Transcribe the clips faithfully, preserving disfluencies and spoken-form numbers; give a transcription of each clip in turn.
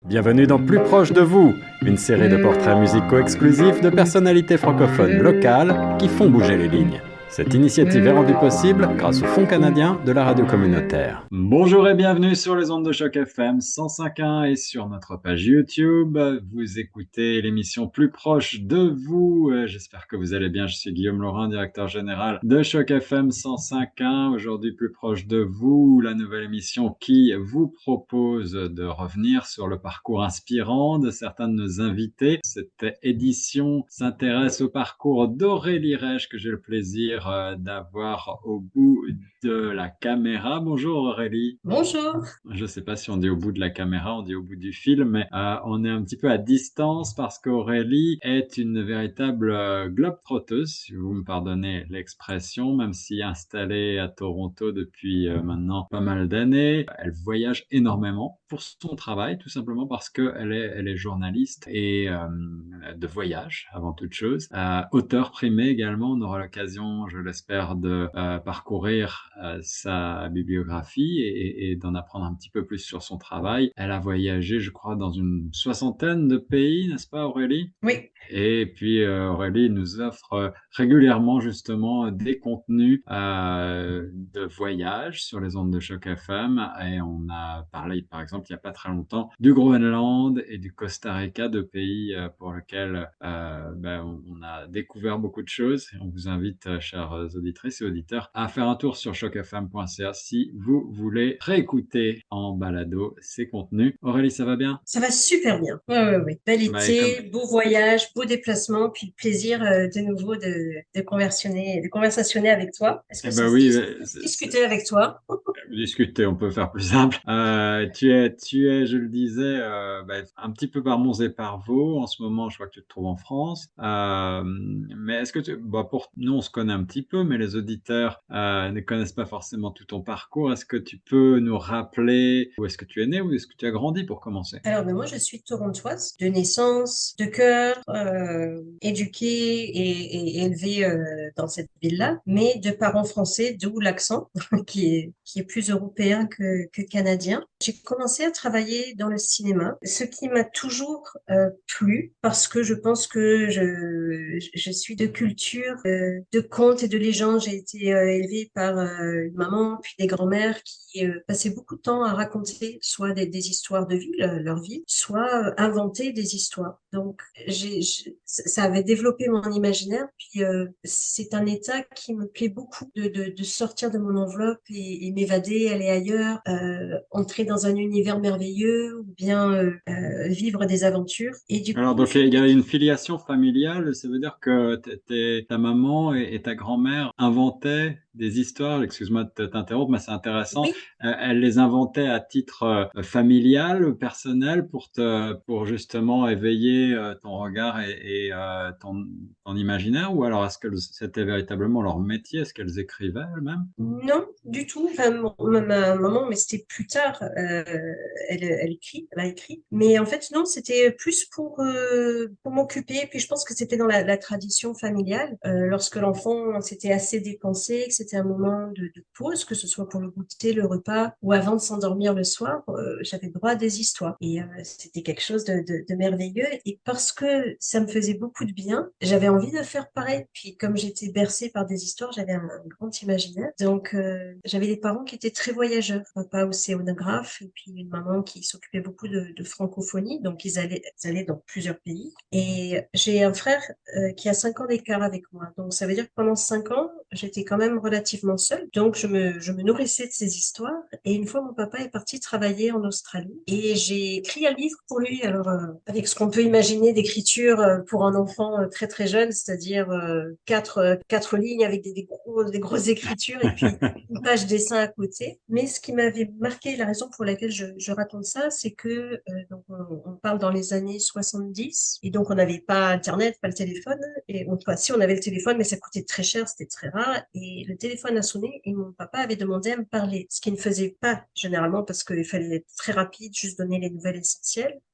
Bienvenue dans Plus proche de vous, une série de portraits musicaux exclusifs de personnalités francophones locales qui font bouger les lignes. Cette initiative est rendue possible grâce au Fonds canadien de la radio communautaire. Bonjour et bienvenue sur les ondes de Choc F M cent cinq point un et sur notre page YouTube. Vous écoutez l'émission Plus proche de vous. J'espère que vous allez bien. Je suis Guillaume Laurin, directeur général de Choc F M cent cinq point un. Aujourd'hui, Plus proche de vous, la nouvelle émission qui vous propose de revenir sur le parcours inspirant de certains de nos invités. Cette édition s'intéresse au parcours d'Aurélie Reich, que j'ai le plaisir d'avoir au bout de la caméra. Bonjour Aurélie. Bonjour. Je ne sais pas si on dit au bout de la caméra, on dit au bout du fil, mais euh, on est un petit peu à distance parce qu'Aurélie est une véritable euh, globe-trotteuse, si vous me pardonnez l'expression, même si installée à Toronto depuis euh, maintenant pas mal d'années. Elle voyage énormément pour son travail, tout simplement parce qu'elle est, elle est journaliste et euh, de voyage avant toute chose. Euh, auteur primé également, on aura l'occasion, je l'espère, de euh, parcourir euh, sa bibliographie et, et d'en apprendre un petit peu plus sur son travail. Elle a voyagé, je crois, dans une soixantaine de pays, n'est-ce pas Aurélie? Oui. Et puis euh, Aurélie nous offre euh, régulièrement justement des contenus euh, de voyage sur les ondes de Choc F M, et on a parlé par exemple il n'y a pas très longtemps du Groenland et du Costa Rica, deux pays euh, pour lesquels euh, ben, on, on a découvert beaucoup de choses. On vous invite, euh, chères auditrices et auditeurs, à faire un tour sur choc f m point c a si vous voulez réécouter en balado ces contenus. Aurélie, ça va bien? Ça va super bien. Oui, oui, oui. Bel Ben, comme... été, beau voyage, beau déplacement, puis le plaisir euh, de nouveau de, de conversionner, de conversationner avec toi. Est-ce que Eh ça ben se oui, dit? ben, c'est- c'est- Discuter avec toi. discuter, on peut faire plus simple. Euh, tu es, tu es, je le disais, euh, ben, un petit peu par Mons et par Vaux. En ce moment, je crois que tu te trouves en France. Euh, mais est-ce que tu, bah, pour nous, on se connaît un petit peu, mais les auditeurs euh, ne connaissent pas forcément tout ton parcours. Est-ce que tu peux nous rappeler où est-ce que tu es né, où est-ce que tu as grandi pour commencer? Alors, ben moi, je suis torontoise de naissance, de cœur, euh, éduquée et, et élevée euh, dans cette ville-là, mais de parents français, d'où l'accent qui est, qui est plus européen que, que canadien. J'ai commencé à travailler dans le cinéma, ce qui m'a toujours euh, plu parce que je pense que je, je suis de culture, euh, de contes et de légendes. J'ai été euh, élevée par euh, une maman puis des grands-mères qui euh, passaient beaucoup de temps à raconter soit des, des histoires de vie, le- leur vie, soit euh, inventer des histoires. Donc, j'ai, j'ai- ça avait développé mon imaginaire. Puis, euh, c'est un état qui me plaît beaucoup de, de, de sortir de mon enveloppe et, et m'évader, aller ailleurs, euh, entrer dans un univers merveilleux ou bien euh, euh, vivre des aventures. Et du Alors, coup, donc, je il y me a une dis, filiation familiale, ça veut dire que t- t'es- ta maman et, et ta grand-mère inventaient des histoires, excuse-moi de t'interrompre, mais c'est intéressant. oui. Euh, elles les inventaient à titre euh, familial, personnel, pour te, pour justement éveiller euh, ton regard et, et, euh, ton, ton imaginaire, ou alors est-ce que c'était véritablement leur métier? Est-ce qu'elles écrivaient elles-mêmes? Non, du tout. Enfin, mon- ma, ma maman, mais c'était plus tard. euh, elle, elle écrit, elle a écrit. Mais en fait, non, c'était plus pour euh, pour m'occuper. Puis je pense que c'était dans la, la tradition familiale. Euh, lorsque l'enfant s'était assez dépensé, que c'était un moment de, de pause, que ce soit pour le goûter, le repas ou avant de s'endormir le soir, euh, j'avais droit à des histoires. Et euh, c'était quelque chose de, de, de merveilleux. Et parce que ça me faisait beaucoup de bien, j'avais envie de faire pareil. Puis comme j'étais bercée par des histoires, j'avais un, un grand imaginaire. Donc euh, j'avais des parents qui étaient très voyageurs. Papa océanographe et puis une maman qui s'occupait beaucoup de, de francophonie. Donc ils allaient, ils allaient dans plusieurs pays. Et j'ai un frère euh, qui a cinq ans d'écart avec moi. Donc ça veut dire que pendant cinq ans, j'étais quand même relativement seule. Donc je me, je me nourrissais de ces histoires. Et une fois, mon papa est parti travailler en Australie et j'ai écrit un livre pour lui. Alors, euh, avec ce qu'on peut imaginer d'écriture euh, pour un enfant euh, très très jeune, c'est-à-dire euh, quatre, euh, quatre lignes avec des, des, gros, des grosses écritures et puis une page dessin à côté. Mais ce qui m'avait marqué, la raison pour laquelle je, je raconte ça, c'est que euh, donc on, on parle dans les années soixante-dix et donc on n'avait pas Internet, pas le téléphone. Et on, enfin, si on avait le téléphone, mais ça coûtait très cher, c'était très rare. Et le téléphone a sonné et mon papa avait demandé à me parler, ce qu'il ne faisait pas généralement parce qu'il fallait être très rapide, juste donner les nouvelles essentielles.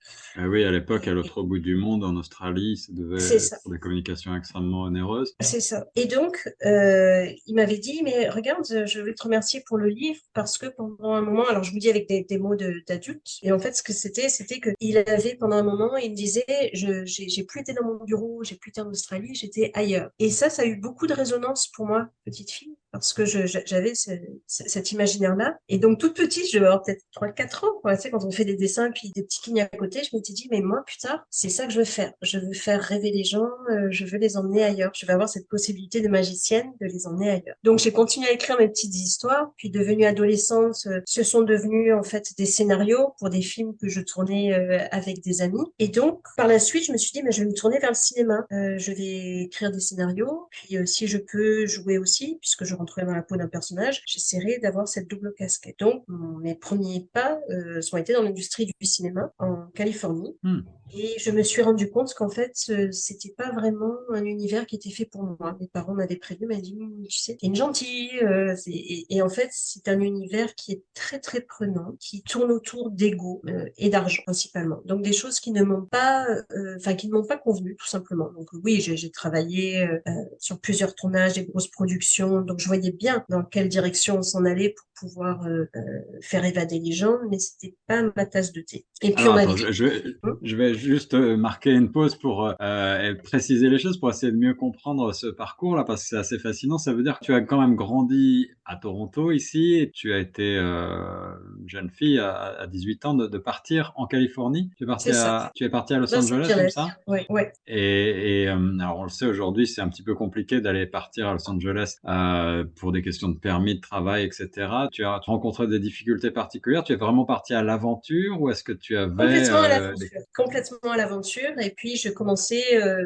Ah oui, à l'époque, à Et l'autre bout du monde, en Australie, ça devait c'est ça. être des communications extrêmement onéreuses. C'est ça. Et donc, euh, il m'avait dit, mais regarde, je vais te remercier pour le livre parce que pendant un moment, alors je vous dis avec des, des mots de- d'adulte, et en fait, ce que c'était, c'était que il avait pendant un moment, il me disait, je, j'ai, j'ai plus été dans mon bureau, j'ai plus été en Australie, j'étais ailleurs. Et ça, ça a eu beaucoup de résonance pour moi, petite fille, parce que je, je- j'avais ce- ce- cet imaginaire-là. Et donc, toute petite, je devais avoir peut-être trois quatre ans, quoi. Tu sais, quand on fait des dessins, puis des petites lignes à côté, je m'étais dit, mais moi, putain, c'est ça que je veux faire. Je veux faire rêver les gens, euh, je veux les emmener ailleurs. Je veux avoir cette possibilité de magicienne de les emmener ailleurs. Donc, j'ai continué à écrire mes petites histoires, puis devenue adolescente, euh, ce sont devenus, en fait, des scénarios pour des films que je tournais euh, avec des amis. Et donc, par la suite, je me suis dit, mais je vais me tourner vers le cinéma. Euh, je vais écrire des scénarios, puis euh, si je peux jouer aussi, puisque je rentrerai dans la peau d'un personnage, j'essaierai d'avoir cette double casquette. Donc, mon- mes premiers pas euh, sont été dans l'industrie du cinéma en Californie. Hmm. Et je me suis rendu compte qu'en fait, euh, c'était pas vraiment un univers qui était fait pour moi. Mes parents m'avaient prévenu, m'avaient dit, Hum, tu sais, t'es une gentille. euh, c'est- et, et en fait, c'est un univers qui est très très prenant, qui tourne autour d'ego euh, et d'argent principalement. Donc des choses qui ne m'ont pas, euh, enfin qui ne m'ont pas convenu tout simplement. Donc oui, j'ai j'ai travaillé euh, euh, sur plusieurs tournages, des grosses productions, donc je voyais bien dans quelle direction on s'en allait pour pouvoir euh, euh, faire évader les gens, mais c'était pas ma tasse de thé. Et puis on Alors m'avait attends, dit, je, je vais, Hum, je vais juste euh, marquer une pause pour euh, euh, préciser les choses, pour essayer de mieux comprendre ce parcours-là, parce que c'est assez fascinant. Ça veut dire que tu as quand même grandi à Toronto ici, et tu as été euh, jeune fille à, à dix-huit ans de, de partir en Californie. Tu es parti c'est ça. à, tu es parti à Los Los Angeles comme Angeles. ça? Ouais, ouais. Et, et, euh, alors on le sait aujourd'hui, c'est un petit peu compliqué d'aller partir à Los Angeles euh, pour des questions de permis de travail, et cetera. Tu as rencontré des difficultés particulières? Tu es vraiment parti à l'aventure ou est-ce que tu avais Complètement à euh, des... l'aventure. Complètement à l'aventure. Et puis, je commençais, euh,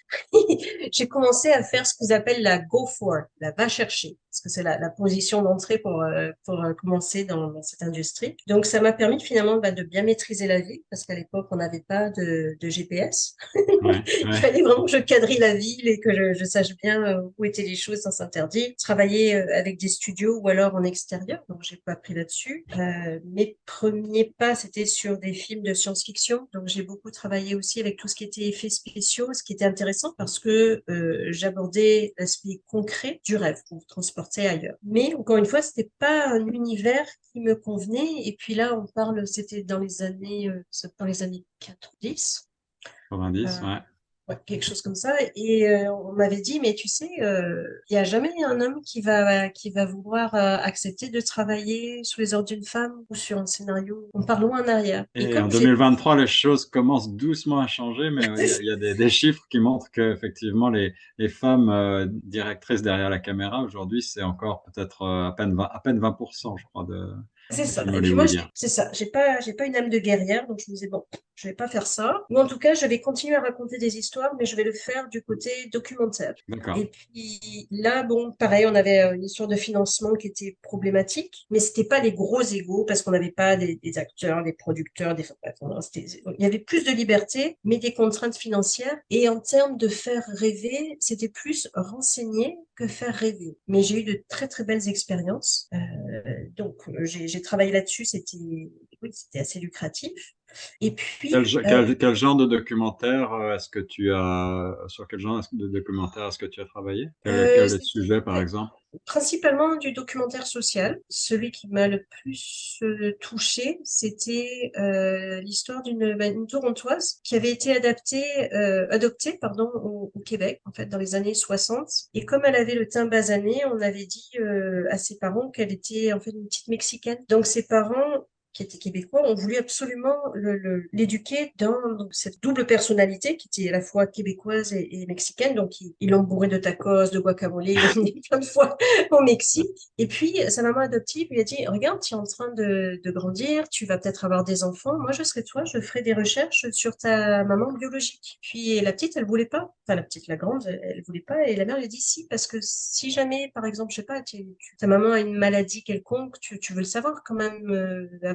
j'ai commencé à faire ce qu'ils appellent la go for, la va chercher, parce que c'est la, la position d'entrée pour, euh, pour euh, commencer dans, dans cette industrie. Donc, ça m'a permis finalement bah, de bien maîtriser la vie, parce qu'à l'époque, on n'avait pas de, de G P S. Ouais, Il ouais. fallait vraiment que je quadrille la ville et que je, je sache bien euh, où étaient les choses sans s'interdire. Travailler euh, avec des studios ou alors en extérieur, donc j'ai pas pris là-dessus. Euh, mes premiers pas, c'était sur des films de science-fiction, donc j'ai beaucoup travaillé aussi avec tout ce qui était effets spéciaux, ce qui était intéressant parce que euh, j'abordais l'aspect concret du rêve pour vous transporter ailleurs. Mais encore une fois, c'était pas un univers qui me convenait. Et puis là, on parle, c'était dans les années, euh, dans les années quatre-vingt-dix. quatre-vingt-dix, Euh, ouais. ouais, quelque chose comme ça. Et euh, on m'avait dit, mais tu sais, euh, il n'y a jamais un homme qui va, qui va vouloir euh, accepter de travailler sous les ordres d'une femme ou sur un scénario. On part loin en arrière. Et Et en comme j'ai... deux mille vingt-trois, les choses commencent doucement à changer, mais euh, il y a, il y a des, des chiffres qui montrent qu'effectivement, les, les femmes euh, directrices derrière la caméra, aujourd'hui, c'est encore peut-être euh, à peine vingt, à peine vingt pour cent, je crois, de, C'est des ça. films Et puis moi, hollywoodiens. j'ai- c'est ça. J'ai pas, j'ai pas une âme de guerrière, donc je me disais bon, je vais pas faire ça. Ou en tout cas, je vais continuer à raconter des histoires, mais je vais le faire du côté documentaire. D'accord. Et puis là, bon, pareil, on avait euh, une histoire de financement qui était problématique, mais c'était pas les gros égaux parce qu'on n'avait pas des, des acteurs, des producteurs, des. Bref, non, c'était- il y avait plus de liberté, mais des contraintes financières. Et en termes de faire rêver, c'était plus renseigner que faire rêver. Mais j'ai eu de très très belles expériences. Euh, donc, euh, j'ai j'ai travaillé là-dessus, c'était oui, c'était assez lucratif. Et Quel, puis, ge- euh, quel, quel genre de documentaire euh, est-ce que tu as, sur quel genre de documentaire est-ce que tu as travaillé? Quel, euh, quel c'était sujet, par exemple? principalement du documentaire social. Celui qui m'a le plus euh, touchée, c'était euh, l'histoire d'une bah, une Torontoise qui avait été adaptée, euh, adoptée pardon, au, au Québec, en fait, dans les années soixante. Et comme elle avait le teint basané, on avait dit euh, à ses parents qu'elle était en fait une petite Mexicaine. Donc ses parents qui était québécois, ont voulu absolument le- le- l'éduquer dans donc, cette double personnalité qui était à la fois québécoise et, et mexicaine. Donc, ils ils l'ont bourré de tacos, de guacamole, ils l'ont emmené plein de fois au Mexique. Et puis, sa maman adoptive lui a dit, regarde, tu es en train de, de grandir, tu vas peut-être avoir des enfants. Moi, je serai toi, je ferai des recherches sur ta maman biologique. Puis, la petite, elle voulait pas. Enfin, la petite, la grande, elle, elle voulait pas. Et la mère lui a dit, si, parce que si jamais, par exemple, je sais pas, tu- tu- ta maman a une maladie quelconque, tu, tu veux le savoir quand même euh, avant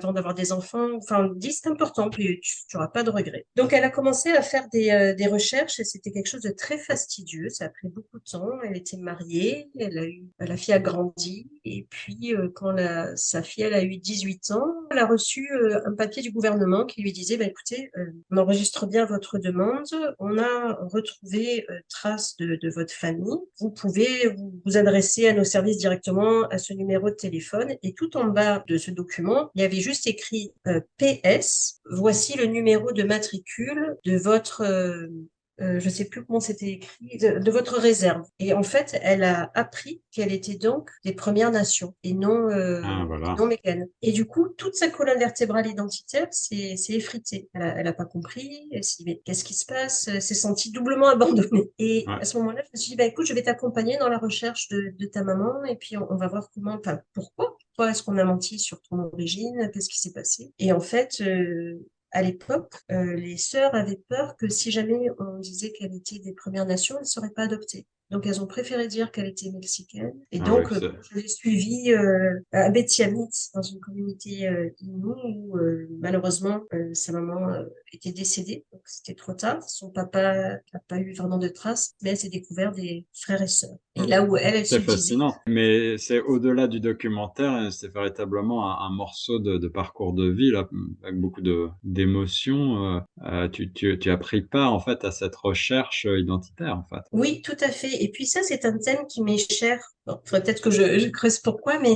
avant d'avoir des enfants. Enfin, dis, c'est important, puis tu n'auras pas de regrets. Donc, elle a commencé à faire des, euh, des recherches et c'était quelque chose de très fastidieux. Ça a pris beaucoup de temps. Elle était mariée, elle a eu, la fille a grandi. Et puis, euh, quand la, sa fille, elle a eu dix-huit ans, elle a reçu euh, un papier du gouvernement qui lui disait, bah, écoutez, euh, on enregistre bien votre demande. On a retrouvé euh, trace de, de votre famille. Vous pouvez vous, vous adresser à nos services directement à ce numéro de téléphone. Et tout en bas de ce document, il y avait juste écrit euh, P S. Voici le numéro de matricule de votre euh, euh, je sais plus comment c'était écrit, de, de votre réserve. Et en fait, elle a appris qu'elle était donc des Premières Nations et non, euh, Ah, et voilà. non mécaine. Et du coup, toute sa colonne vertébrale identitaire s'est s'est effritée. Elle a, elle a pas compris. Elle s'est dit, mais qu'est-ce qui se passe? Elle s'est sentie doublement abandonnée. Et Ouais. à ce moment-là, je me suis dit, bah, écoute, je vais t'accompagner dans la recherche de, de ta maman et puis on, on va voir comment, enfin, pourquoi? Pourquoi est-ce qu'on a menti sur ton origine? Qu'est-ce qui s'est passé? Et en fait, euh, à l'époque, euh, les sœurs avaient peur que si jamais on disait qu'elle était des Premières Nations, elle ne serait pas adoptée. Donc, elles ont préféré dire qu'elle était mexicaine. Et Ah oui, donc, euh, c'est... je l'ai suivie euh, à Betiamit, dans une communauté euh, Innu, où euh, malheureusement, euh, sa maman euh, était décédée. Donc, c'était trop tard. Son papa n'a pas eu vraiment de traces, mais elle s'est découvert des frères et sœurs. Et là où elle, elle C'est se disait, fascinant, mais c'est au-delà du documentaire, hein, c'est véritablement un, un morceau de, de parcours de vie là, avec beaucoup de d'émotions. Euh, euh, tu, tu, tu as pris part en fait à cette recherche euh, identitaire en fait. oui, tout à fait. Et puis ça, c'est un thème qui m'est cher. Bon, faudrait peut-être que je, je creuse pourquoi, mais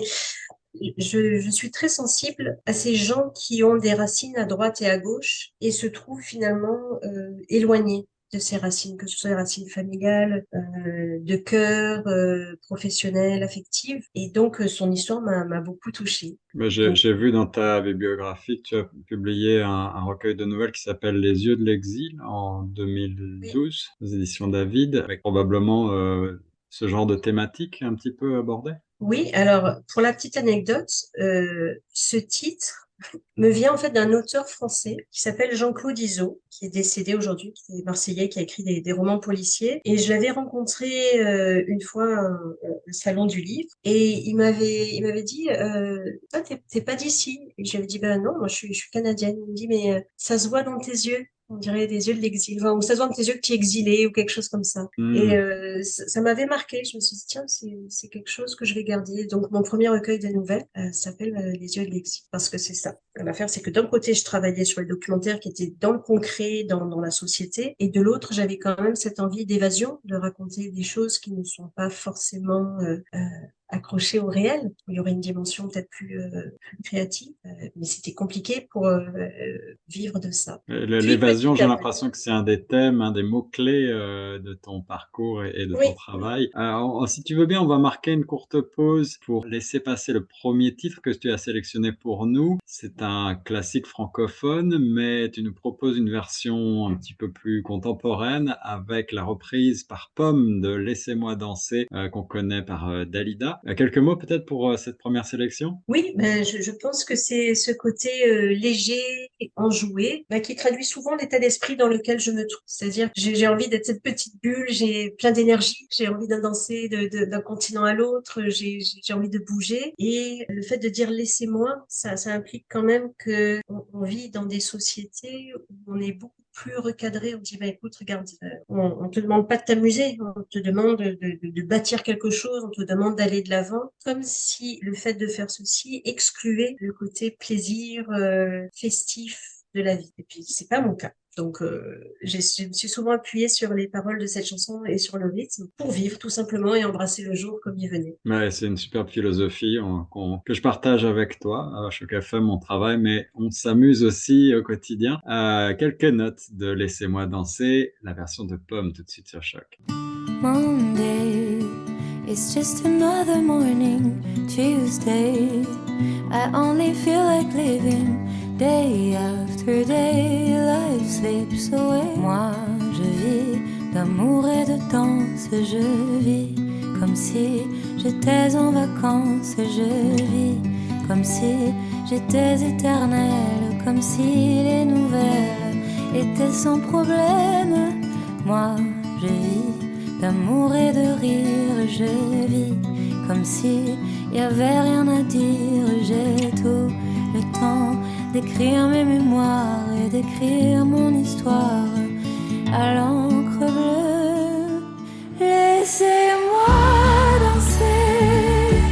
je, je suis très sensible à ces gens qui ont des racines à droite et à gauche et se trouvent finalement euh, éloignés de ces racines, que ce soit les racines familiales, euh, de cœur, euh, professionnelles, affectives. Et donc, euh, son histoire m'a m'a beaucoup touchée. Mais j'ai, Donc, j'ai vu dans ta bibliographie que tu as publié un, un recueil de nouvelles qui s'appelle Les Yeux de l'exil en oui. deux mille douze aux éditions David, avec probablement euh, ce genre de thématique un petit peu abordée. Oui, alors pour la petite anecdote, euh, ce titre me vient en fait d'un auteur français qui s'appelle Jean-Claude Izzo, qui est décédé aujourd'hui, qui est marseillais, qui a écrit des, des romans policiers. Et je l'avais rencontré euh, une fois à un, un salon du livre, et il m'avait il m'avait dit, euh, toi t'es t'es pas d'ici. Et je lui ai dit, ben non, moi je suis, je suis canadienne. Il me dit, mais euh, ça se voit dans tes yeux. On dirait des yeux de l'exil, enfin, ou ça se voit dans tes yeux que tu es exilé ou quelque chose comme ça. Et Hmm. euh, ça, ça m'avait marqué. Je me suis dit, tiens, c'est c'est quelque chose que je vais garder. Donc, mon premier recueil de nouvelles euh, s'appelle euh, Les yeux de l'exil, parce que c'est ça. L'affaire, c'est que d'un côté, je travaillais sur les documentaires qui étaient dans le concret, dans, dans la société, et de l'autre, j'avais quand même cette envie d'évasion, de raconter des choses qui ne sont pas forcément euh, euh, accrochées au réel, où il y aurait une dimension peut-être plus, euh, plus créative, euh, mais c'était compliqué pour euh, euh, vivre de ça. Et le- Puis L'évasion, petit j'ai à petit, l'impression que c'est un des thèmes, un des mots-clés euh, de ton parcours et, et de ton oui, travail. Alors, si tu veux bien, on va marquer une courte pause pour laisser passer le premier titre que tu as sélectionné pour nous. C'est un classique francophone, mais tu nous proposes une version un petit peu plus contemporaine avec la reprise par Pomme de Laissez-moi danser euh, qu'on connaît par euh, Dalida. Euh, quelques mots peut-être pour euh, cette première sélection? oui, ben, je, je pense que c'est ce côté euh, léger et enjoué ben, qui traduit souvent l'état d'esprit dans lequel je me trouve. C'est-à-dire que j'ai j'ai envie d'être cette petite bulle, j'ai plein d'énergie, j'ai envie de danser de, de- d'un continent à l'autre, j'ai j'ai j'ai envie de bouger. Et le fait de dire laissez-moi, ça, ça implique quand même que on, on vit dans des sociétés où on est beaucoup plus recadré. On dit, bah, écoute, regarde, euh, on, on te demande pas de t'amuser, on te demande de, de, de bâtir quelque chose, on te demande d'aller de l'avant, comme si le fait de faire ceci excluait le côté plaisir euh, festif de la vie. Et puis, c'est pas mon cas. Donc, euh, j'ai- je me suis souvent appuyée sur les paroles de cette chanson et sur le rythme pour vivre tout simplement et embrasser le jour comme il venait. Ouais, c'est une superbe philosophie on- qu'on- que je partage avec toi. À Choc F M, on travaille, mais on s'amuse aussi au quotidien. Euh, quelques notes de Laissez-moi danser, la version de Pomme tout de suite sur Choc. Monday, it's just another morning. Tuesday, I only feel like living. Day after day, life slips away. Moi, je vis d'amour et de danse. Je vis comme si j'étais en vacances. Je vis comme si j'étais éternelle. Comme si les nouvelles étaient sans problème. Moi, je vis d'amour et de rire, je vis comme si y avait rien à dire. J'ai tout le temps d'écrire mes mémoires et d'écrire mon histoire à l'encre bleue. Laissez-moi danser,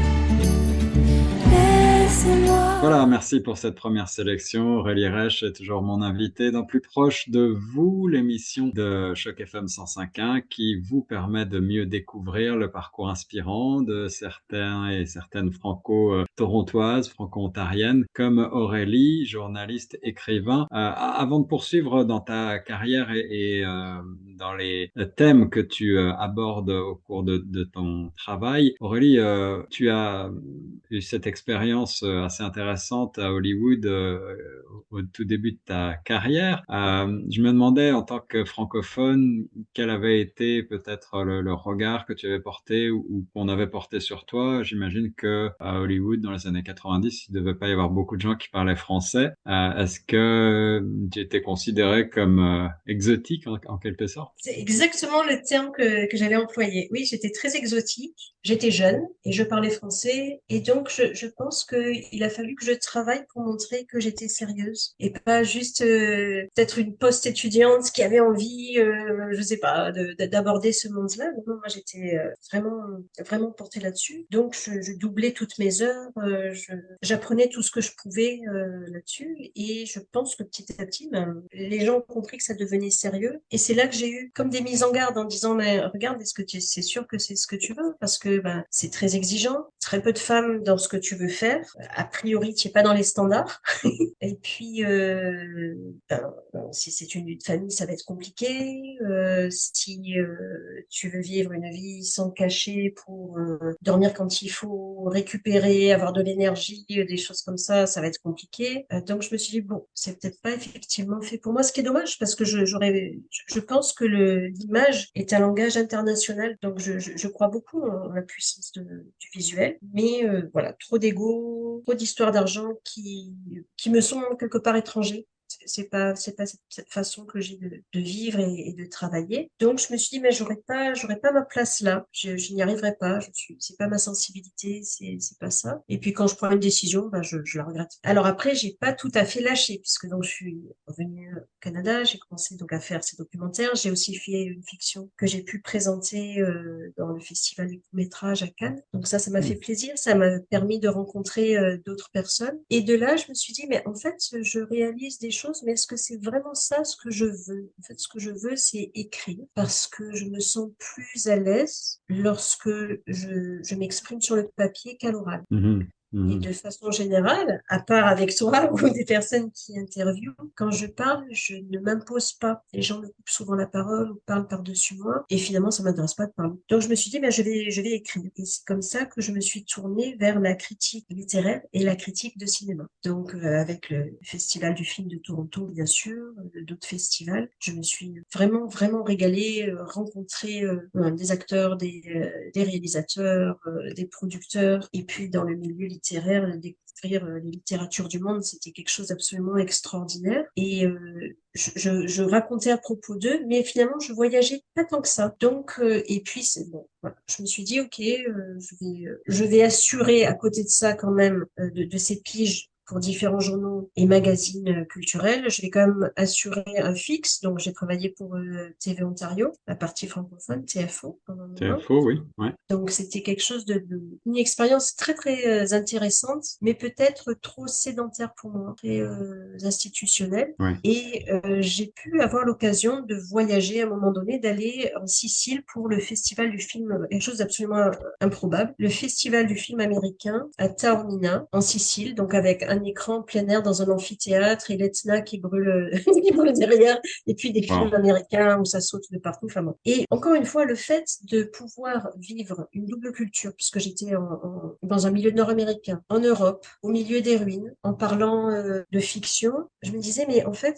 laissez-moi. Voilà, merci pour cette première sélection. Aurélie Reich est toujours mon invitée dans Plus proche de vous, l'émission de Choc F M cent cinq point un qui vous permet de mieux découvrir le parcours inspirant de certains et certaines franco-torontoises, franco-ontariennes, comme Aurélie, journaliste, écrivain. Euh, avant de poursuivre dans ta carrière et, et euh, dans les thèmes que tu euh, abordes au cours de, de ton travail, Aurélie, euh, tu as eu cette expérience assez intéressante à Hollywood euh, au tout début de ta carrière. Euh, je me demandais en tant que francophone quel avait été peut-être le, le regard que tu avais porté ou, ou qu'on avait porté sur toi. J'imagine que à Hollywood dans les années quatre-vingt-dix, il ne devait pas y avoir beaucoup de gens qui parlaient français. Euh, est-ce que tu étais considéré comme euh, exotique en, en quelque sorte? C'est exactement le terme que, que j'allais employer. Oui, j'étais très exotique, j'étais jeune et je parlais français. Et donc, je, je pense qu'il a fallu que je travaille pour montrer que j'étais sérieuse et pas juste euh, peut-être une post-étudiante qui avait envie, euh, je sais pas, de, de, d'aborder ce monde-là. Non, moi, j'étais euh, vraiment, vraiment portée là-dessus. Donc, je, je doublais toutes mes heures, euh, je, j'apprenais tout ce que je pouvais euh, là-dessus. Et je pense que petit à petit, ben, les gens ont compris que ça devenait sérieux. Et c'est là que j'ai eu comme des mises en garde en disant, mais regarde, est-ce que tu c'est sûr que c'est ce que tu veux? Parce que ben, c'est très exigeant, très peu de femmes dans ce que tu veux faire. A priori, tu n'es pas dans les standards. Et puis, euh, ben, si c'est une vie de famille, ça va être compliqué. Euh, si euh, tu veux vivre une vie sans cacher pour euh, dormir quand il faut, récupérer, avoir de l'énergie, des choses comme ça, ça va être compliqué. Euh, donc, je me suis dit, bon, c'est peut-être pas effectivement fait pour moi, ce qui est dommage parce que je, j'aurais, je pense que le, l'image est un langage international. Donc, je, je, je crois beaucoup en la puissance de, du visuel. Mais euh, voilà, trop d'ego, trop d'histoires d'argent qui, qui me sont quelque part étrangers. C'est pas, c'est pas cette, cette façon que j'ai de, de vivre et, et de travailler. Donc, je me suis dit, mais j'aurais pas, j'aurais pas ma place là. Je, je n'y arriverai pas. Je suis, c'est pas ma sensibilité, c'est, c'est pas ça. Et puis, quand je prends une décision, ben, je, je la regrette. Alors après, j'ai pas tout à fait lâché puisque donc je suis revenue au Canada. J'ai commencé donc à faire ces documentaires. J'ai aussi fait une fiction que j'ai pu présenter euh, dans le festival du court-métrage à Cannes. Donc ça, ça m'a fait plaisir. Ça m'a permis de rencontrer euh, d'autres personnes. Et de là, je me suis dit, mais en fait, je réalise des choses, mais est-ce que c'est vraiment ça ce que je veux? En fait, ce que je veux, c'est écrire parce que je me sens plus à l'aise lorsque je, je m'exprime sur le papier qu'à l'oral. Mmh. Et de façon générale, à part avec toi ou des personnes qui interviewent, quand je parle, je ne m'impose pas. Les gens me coupent souvent la parole ou parlent par-dessus moi et finalement, ça m'intéresse pas de parler. Donc, je me suis dit, ben, je vais, je vais écrire. Et c'est comme ça que je me suis tournée vers la critique littéraire et la critique de cinéma. Donc, euh, avec le Festival du film de Toronto, bien sûr, euh, d'autres festivals, je me suis vraiment, vraiment régalée, euh, rencontré euh, des acteurs, des, euh, des réalisateurs, euh, des producteurs et puis dans le milieu littéraire, littéraire, découvrir les littératures du monde, c'était quelque chose d'absolument extraordinaire. Et euh, je, je, je racontais à propos d'eux, mais finalement, je voyageais pas tant que ça. Donc, euh, et puis, c'est bon, voilà. Je me suis dit, OK, euh, je vais, euh, je vais assurer à côté de ça quand même euh, de, de ces piges pour différents journaux et magazines culturels. Je vais quand même assurer un fixe. Donc, j'ai travaillé pour euh, T V Ontario, la partie francophone, T F O. T F O, oui. Ouais. Donc, c'était quelque chose de, de une expérience très, très euh, intéressante, mais peut-être trop sédentaire pour moi, très euh, institutionnelle. Ouais. Et euh, j'ai pu avoir l'occasion de voyager à un moment donné, d'aller en Sicile pour le festival du film, quelque chose d'absolument improbable, le festival du film américain à Taormina, en Sicile, donc avec un écran plein air dans un amphithéâtre et l'Etna qui brûle, qui brûle derrière, et puis des films wow. américains où ça saute de partout. Enfin bon. Et encore une fois, le fait de pouvoir vivre une double culture, puisque j'étais en, en, dans un milieu nord-américain, en Europe, au milieu des ruines, en parlant euh, de fiction, je me disais, mais en fait,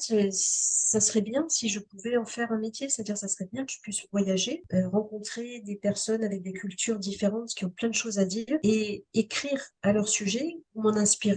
ça serait bien si je pouvais en faire un métier, c'est-à-dire ça serait bien que je puisse voyager, euh, rencontrer des personnes avec des cultures différentes qui ont plein de choses à dire et écrire à leur sujet ou m'en inspirer pour écrire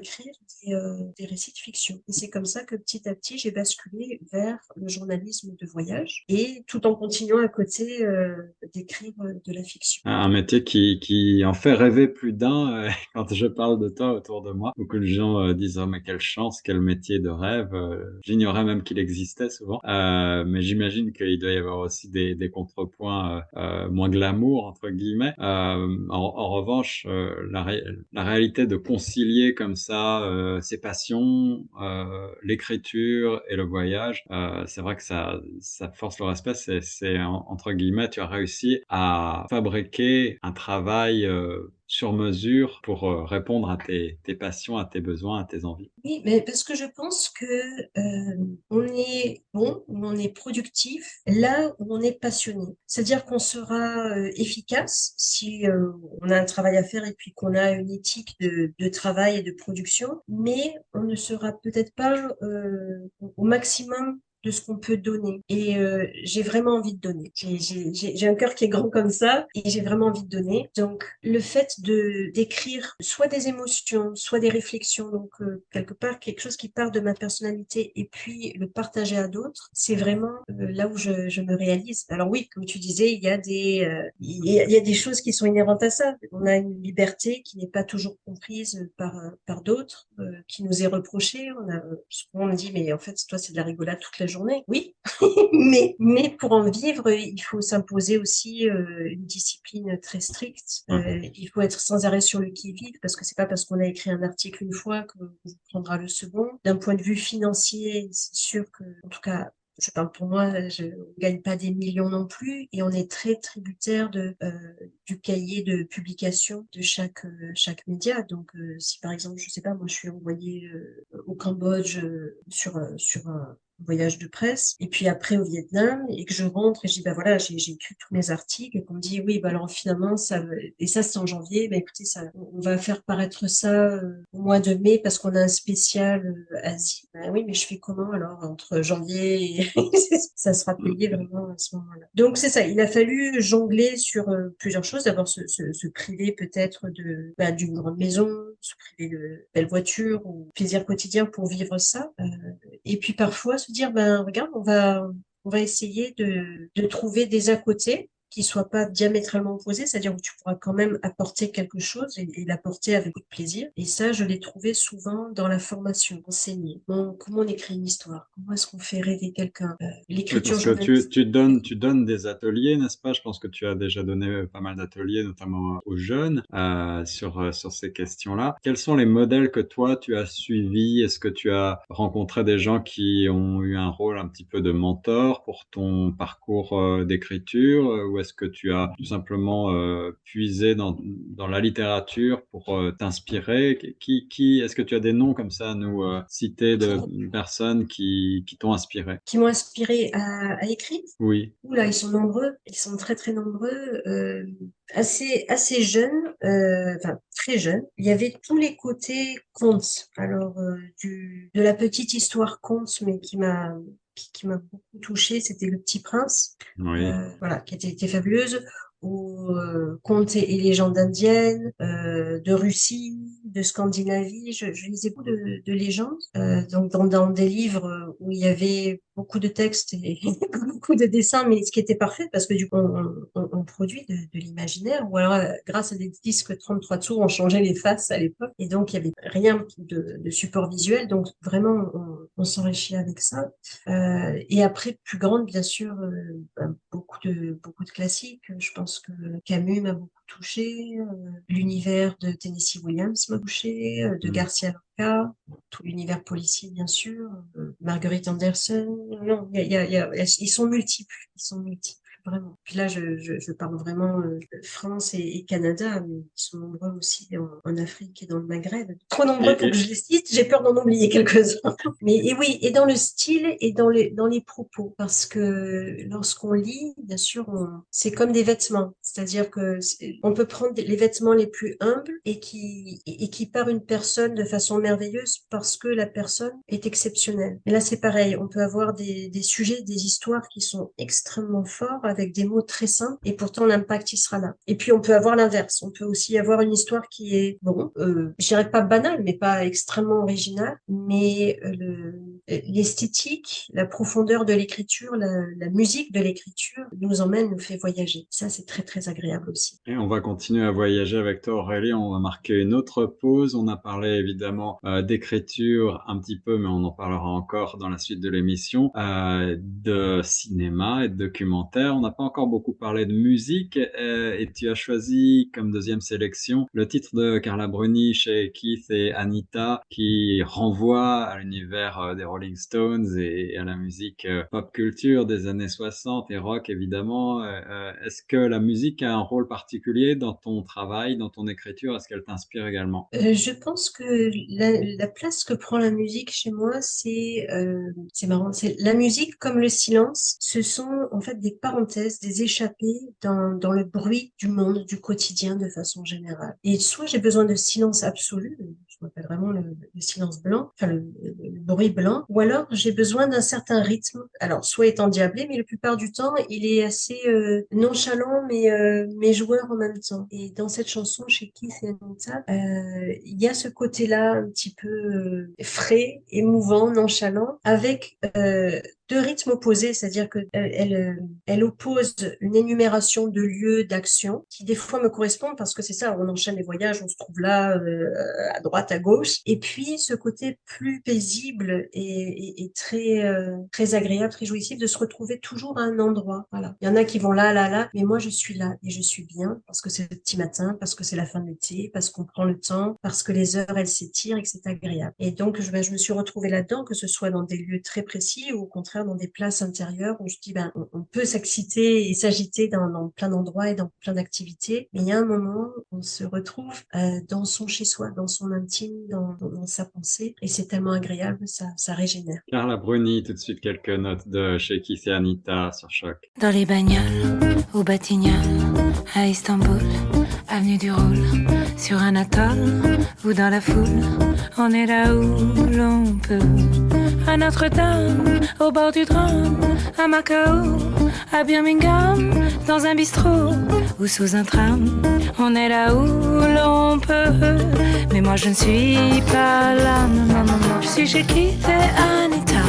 écrire des, euh, des récits de fiction. Et c'est comme ça que petit à petit, j'ai basculé vers le journalisme de voyage et tout en continuant à côté euh, d'écrire euh, de la fiction. Un métier qui, qui en fait rêver plus d'un. euh, Quand je parle de toi autour de moi, beaucoup de gens euh, disent, oh, mais quelle chance, quel métier de rêve. Euh, J'ignorais même qu'il existait souvent. Euh, mais j'imagine qu'il doit y avoir aussi des, des contrepoints euh, euh, moins glamour, entre guillemets. Euh, en, en revanche, euh, la, ré- la réalité de concilier comme ça euh, ses passions, euh, l'écriture et le voyage, euh, c'est vrai que ça, ça force le respect. C'est, c'est en- entre guillemets, tu as réussi à fabriquer un travail euh, sur mesure pour euh, répondre à tes, tes passions, à tes besoins, à tes envies. Oui, mais parce que je pense que euh, on est bon, on est productif là où on est passionné. C'est-à-dire qu'on sera euh, efficace si euh, on a un travail à faire et puis qu'on a une éthique de, de travail et de production, mais on ne sera peut-être pas euh, au maximum de ce qu'on peut donner. Et euh, j'ai vraiment envie de donner. J'ai, j'ai, j'ai j'ai un cœur qui est grand comme ça et j'ai vraiment envie de donner. Donc, le fait de d'écrire soit des émotions, soit des réflexions, donc euh, quelque part quelque chose qui part de ma personnalité et puis le partager à d'autres, c'est vraiment euh, là où je, je me réalise. Alors oui, comme tu disais, il y a des euh, il y a, il y a des choses qui sont inhérentes à ça. On a une liberté qui n'est pas toujours comprise par euh, par d'autres, euh, qui nous est reprochée. On a souvent on me dit mais en fait toi c'est de la rigolade toute la journée. Oui, mais, mais pour en vivre, il faut s'imposer aussi euh, une discipline très stricte. Euh, il faut être sans arrêt sur le qui-vive parce que c'est pas parce qu'on a écrit un article une fois qu'on vous prendra le second. D'un point de vue financier, c'est sûr que, en tout cas, je parle pour moi, je ne gagne pas des millions non plus et on est très tributaire de euh, du cahier de publication de chaque euh, chaque média. Donc euh, si par exemple, je sais pas, moi je suis envoyée euh, au Cambodge euh, sur euh, sur un voyage de presse, et puis après au Vietnam, et que je rentre et je dis, bah voilà, j'ai, j'ai écrit tous mes articles, et qu'on me dit, oui, bah alors finalement, ça, et ça c'est en janvier, bah écoutez, ça, on va faire paraître ça euh, au mois de mai parce qu'on a un spécial euh, Asie. Bah oui, mais je fais comment alors entre janvier et ça sera payé vraiment à ce moment-là. Donc c'est ça, il a fallu jongler sur euh, plusieurs choses, d'abord se, se, se priver peut-être de, bah, d'une grande maison, se priver de belles voitures ou plaisir quotidien pour vivre ça. Euh, et puis parfois se dire, ben regarde, on va, on va essayer de, de trouver des à côté qui soient pas diamétralement opposés, c'est-à-dire où tu pourras quand même apporter quelque chose et, et l'apporter avec beaucoup de plaisir. Et ça, je l'ai trouvé souvent dans la formation, enseigner. Bon, comment on écrit une histoire? Comment est-ce qu'on fait rêver quelqu'un? Euh, Oui, l'écriture parce que tu, journalistique. tu donnes, tu donnes des ateliers, n'est-ce pas? Je pense que tu as déjà donné pas mal d'ateliers, notamment aux jeunes, euh, sur, euh, sur ces questions-là. Quels sont les modèles que toi, tu as suivis? Est-ce que tu as rencontré des gens qui ont eu un rôle un petit peu de mentor pour ton parcours euh, d'écriture? euh, Ou est-ce que tu as tout simplement euh, puisé dans, dans la littérature pour euh, t'inspirer? Qui, qui, est-ce que tu as des noms comme ça à nous euh, citer de personnes qui, qui t'ont inspiré? Qui m'ont inspiré à, à écrire. Oui. Oula, ils sont nombreux, ils sont très très nombreux, euh, assez assez jeunes, euh, enfin très jeunes. Il y avait tous les côtés contes. Alors euh, du de la petite histoire conte, mais qui m'a qui, qui m'a beaucoup touchée, c'était Le Petit Prince, Oui. euh, voilà, qui était, était fabuleuse. Ou euh, contes et, et légendes indiennes, euh, de Russie, de Scandinavie. Je, je lisais beaucoup de, de légendes, euh, donc dans, dans des livres où il y avait beaucoup de textes et beaucoup de dessins, mais ce qui était parfait parce que du coup on, on, on produit de, de l'imaginaire. Ou alors euh, grâce à des disques trente-trois tours, on changeait les faces à l'époque et donc il y avait rien de, de support visuel. Donc vraiment on, on s'enrichit avec ça. Euh, et après plus grande, bien sûr, euh, ben, beaucoup de beaucoup de classiques. Je pense que Camus m'a beaucoup touché, euh, l'univers de Tennessee Williams m'a touché, euh, de Mm. Garcia Lorca, tout l'univers policier bien sûr, euh, Marguerite Anderson. Non, il y a, il y a, il y a- ils sont multiples, ils sont multiples. Vraiment. Puis là, je, je, je parle vraiment euh, de France et, et Canada, mais ils sont nombreux aussi en, en Afrique et dans le Maghreb. Trop nombreux Et, pour que et, je les cite, j'ai peur d'en oublier quelques-uns. Mais et oui, et dans le style et dans les, dans les propos, parce que lorsqu'on lit, bien sûr, on, c'est comme des vêtements, c'est-à-dire que c'est- on peut prendre les vêtements les plus humbles et qui, et, et qui part une personne de façon merveilleuse parce que la personne est exceptionnelle. Et là, c'est pareil, on peut avoir des, des sujets, des histoires qui sont extrêmement forts avec avec des mots très simples et pourtant l'impact, il sera là. Et puis, on peut avoir l'inverse. On peut aussi avoir une histoire qui est, bon, euh, je dirais pas banale, mais pas extrêmement originale, mais euh, le, l'esthétique, la profondeur de l'écriture, la, la musique de l'écriture nous emmène, nous fait voyager. Ça, c'est très, très agréable aussi. Et on va continuer à voyager avec toi, Aurélie. On va marquer une autre pause. On a parlé évidemment euh, d'écriture un petit peu, mais on en parlera encore dans la suite de l'émission, euh, de cinéma et de documentaire. On n'a pas encore beaucoup parlé de musique euh, et tu as choisi comme deuxième sélection le titre de Carla Bruni chez Keith et Anita qui renvoie à l'univers euh, des Rolling Stones et, et à la musique euh, pop culture des années soixante et rock évidemment. Euh, est-ce que la musique a un rôle particulier dans ton travail, dans ton écriture? Est-ce qu'elle t'inspire également? Euh, je pense que la, la place que prend la musique chez moi, c'est euh, c'est marrant, c'est la musique comme le silence. Ce sont en fait des parenthèses, des échappées dans dans le bruit du monde, du quotidien de façon générale. Et soit j'ai besoin de silence absolu, je m'appelle vraiment le, le silence blanc, enfin le, le, le bruit blanc, ou alors j'ai besoin d'un certain rythme. Alors soit est endiablé, mais la plupart du temps il est assez euh, nonchalant, mais euh, mais joueur en même temps. Et dans cette chanson chez Keith et Anita, euh, il y a ce côté-là un petit peu euh, frais, émouvant, nonchalant, avec euh, deux rythmes opposés, c'est-à-dire que euh, elle, euh, elle oppose une énumération de lieux, d'actions, qui des fois me correspondent parce que c'est ça, on enchaîne les voyages, on se trouve là, euh, à droite, à gauche, et puis ce côté plus paisible et, et, et très euh, très agréable, très jouissif de se retrouver toujours à un endroit. Voilà. Il y en a qui vont là, là, là, mais moi je suis là et je suis bien parce que c'est le petit matin, parce que c'est la fin de l'été, parce qu'on prend le temps, parce que les heures elles s'étirent et que c'est agréable. Et donc je, ben, je me suis retrouvée là-dedans, que ce soit dans des lieux très précis ou au contraire dans des places intérieures où je dis ben on, on peut s'exciter et s'agiter dans, dans plein d'endroits et dans plein d'activités, mais il y a un moment où on se retrouve euh, dans son chez-soi, dans son intime, dans, dans, dans sa pensée, et c'est tellement agréable, ça, ça régénère. Carla Bruni, tout de suite quelques notes de chez Keith et Anita sur Choc. Dans les bagnoles, au Batignolles, à Istanbul, avenue du Roule, sur un atoll ou dans la foule, on est là où l'on peut. À Notre-Dame, au bord du Rhône, à Macao, à Birmingham, dans un bistrot ou sous un tram, on est là où l'on peut. Mais moi je ne suis pas là, non, non, non, non. Je suis chez Keith et Anita.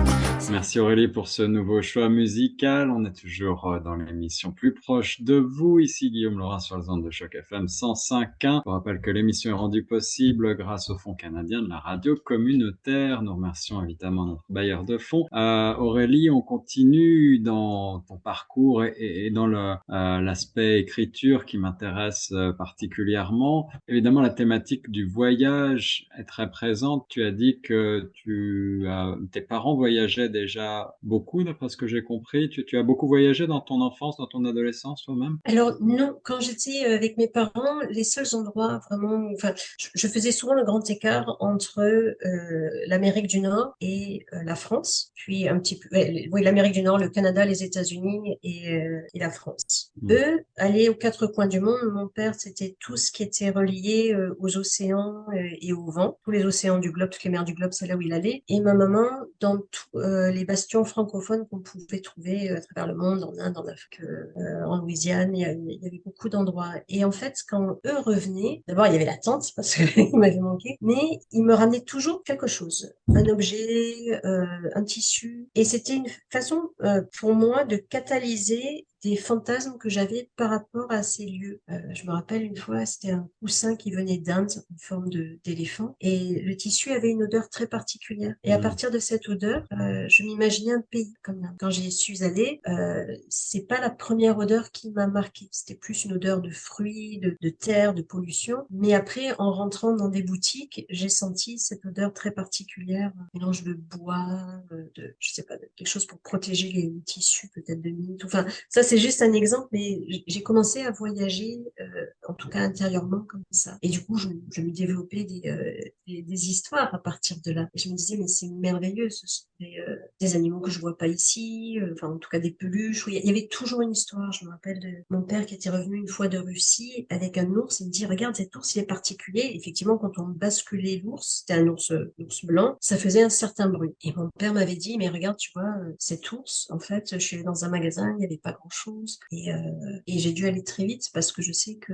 Merci Aurélie pour ce nouveau choix musical. On est toujours dans l'émission Plus proche de vous. Ici Guillaume Laurin sur les ondes de Choc F M cent cinq point un. Je vous rappelle que l'émission est rendue possible grâce au Fonds canadien de la radio communautaire. Nous remercions évidemment notre bailleur de fonds. Euh, Aurélie, on continue dans ton parcours et, et dans le, euh, l'aspect écriture qui m'intéresse particulièrement. Évidemment, la thématique du voyage est très présente. Tu as dit que tu, euh, tes parents voyageaient déjà déjà beaucoup, d'après ce que j'ai compris. Tu, tu as beaucoup voyagé dans ton enfance, dans ton adolescence toi-même? Alors non, quand j'étais avec mes parents, les seuls endroits vraiment, enfin, je, je faisais souvent le grand écart entre euh, l'Amérique du Nord et euh, la France, puis un petit peu, oui, l'Amérique du Nord, le Canada, les États-Unis et, euh, et la France. Mmh. Eux, aller aux quatre coins du monde, mon père, c'était tout ce qui était relié euh, aux océans euh, et au vent, tous les océans du globe, toutes les mers du globe, c'est là où il allait. Et ma maman, dans tout, euh, les bastions francophones qu'on pouvait trouver à travers le monde, en Inde, en Afrique, euh, en Louisiane, il y, avait, il y avait beaucoup d'endroits. Et en fait, quand eux revenaient, d'abord il y avait la tente parce qu'ils m'avaient manqué, mais ils me ramenaient toujours quelque chose, un objet, euh, un tissu. Et c'était une façon euh, pour moi de catalyser des fantasmes que j'avais par rapport à ces lieux. Euh, je me rappelle une fois, c'était un coussin qui venait d'Inde en forme de, d'éléphant et le tissu avait une odeur très particulière. Et à partir de cette odeur, euh, je m'imaginais un pays comme là. Quand j'y suis allée, euh, c'est pas la première odeur qui m'a marquée. C'était plus une odeur de fruits, de, de terre, de pollution. Mais après, en rentrant dans des boutiques, j'ai senti cette odeur très particulière, un mélange de bois, de, je sais pas, de quelque chose pour protéger les, les tissus, peut-être de mine. Enfin, ça, c'est juste un exemple, mais j'ai commencé à voyager, euh, en tout cas intérieurement comme ça. Et du coup, je, je me développais des, euh, des, des histoires à partir de là. Et je me disais, mais c'est merveilleux, ce, et, euh, des animaux que je vois pas ici, euh, enfin en tout cas des peluches. Où il y avait toujours une histoire. Je me rappelle de mon père qui était revenu une fois de Russie avec un ours. Il me dit, regarde, cet ours, il est particulier. Effectivement, quand on basculait l'ours, c'était un ours, ours blanc, ça faisait un certain bruit. Et mon père m'avait dit, mais regarde, tu vois, euh, cet ours, en fait, je suis allée dans un magasin, il n'y avait pas grand-chose. Et, euh, et j'ai dû aller très vite parce que je sais que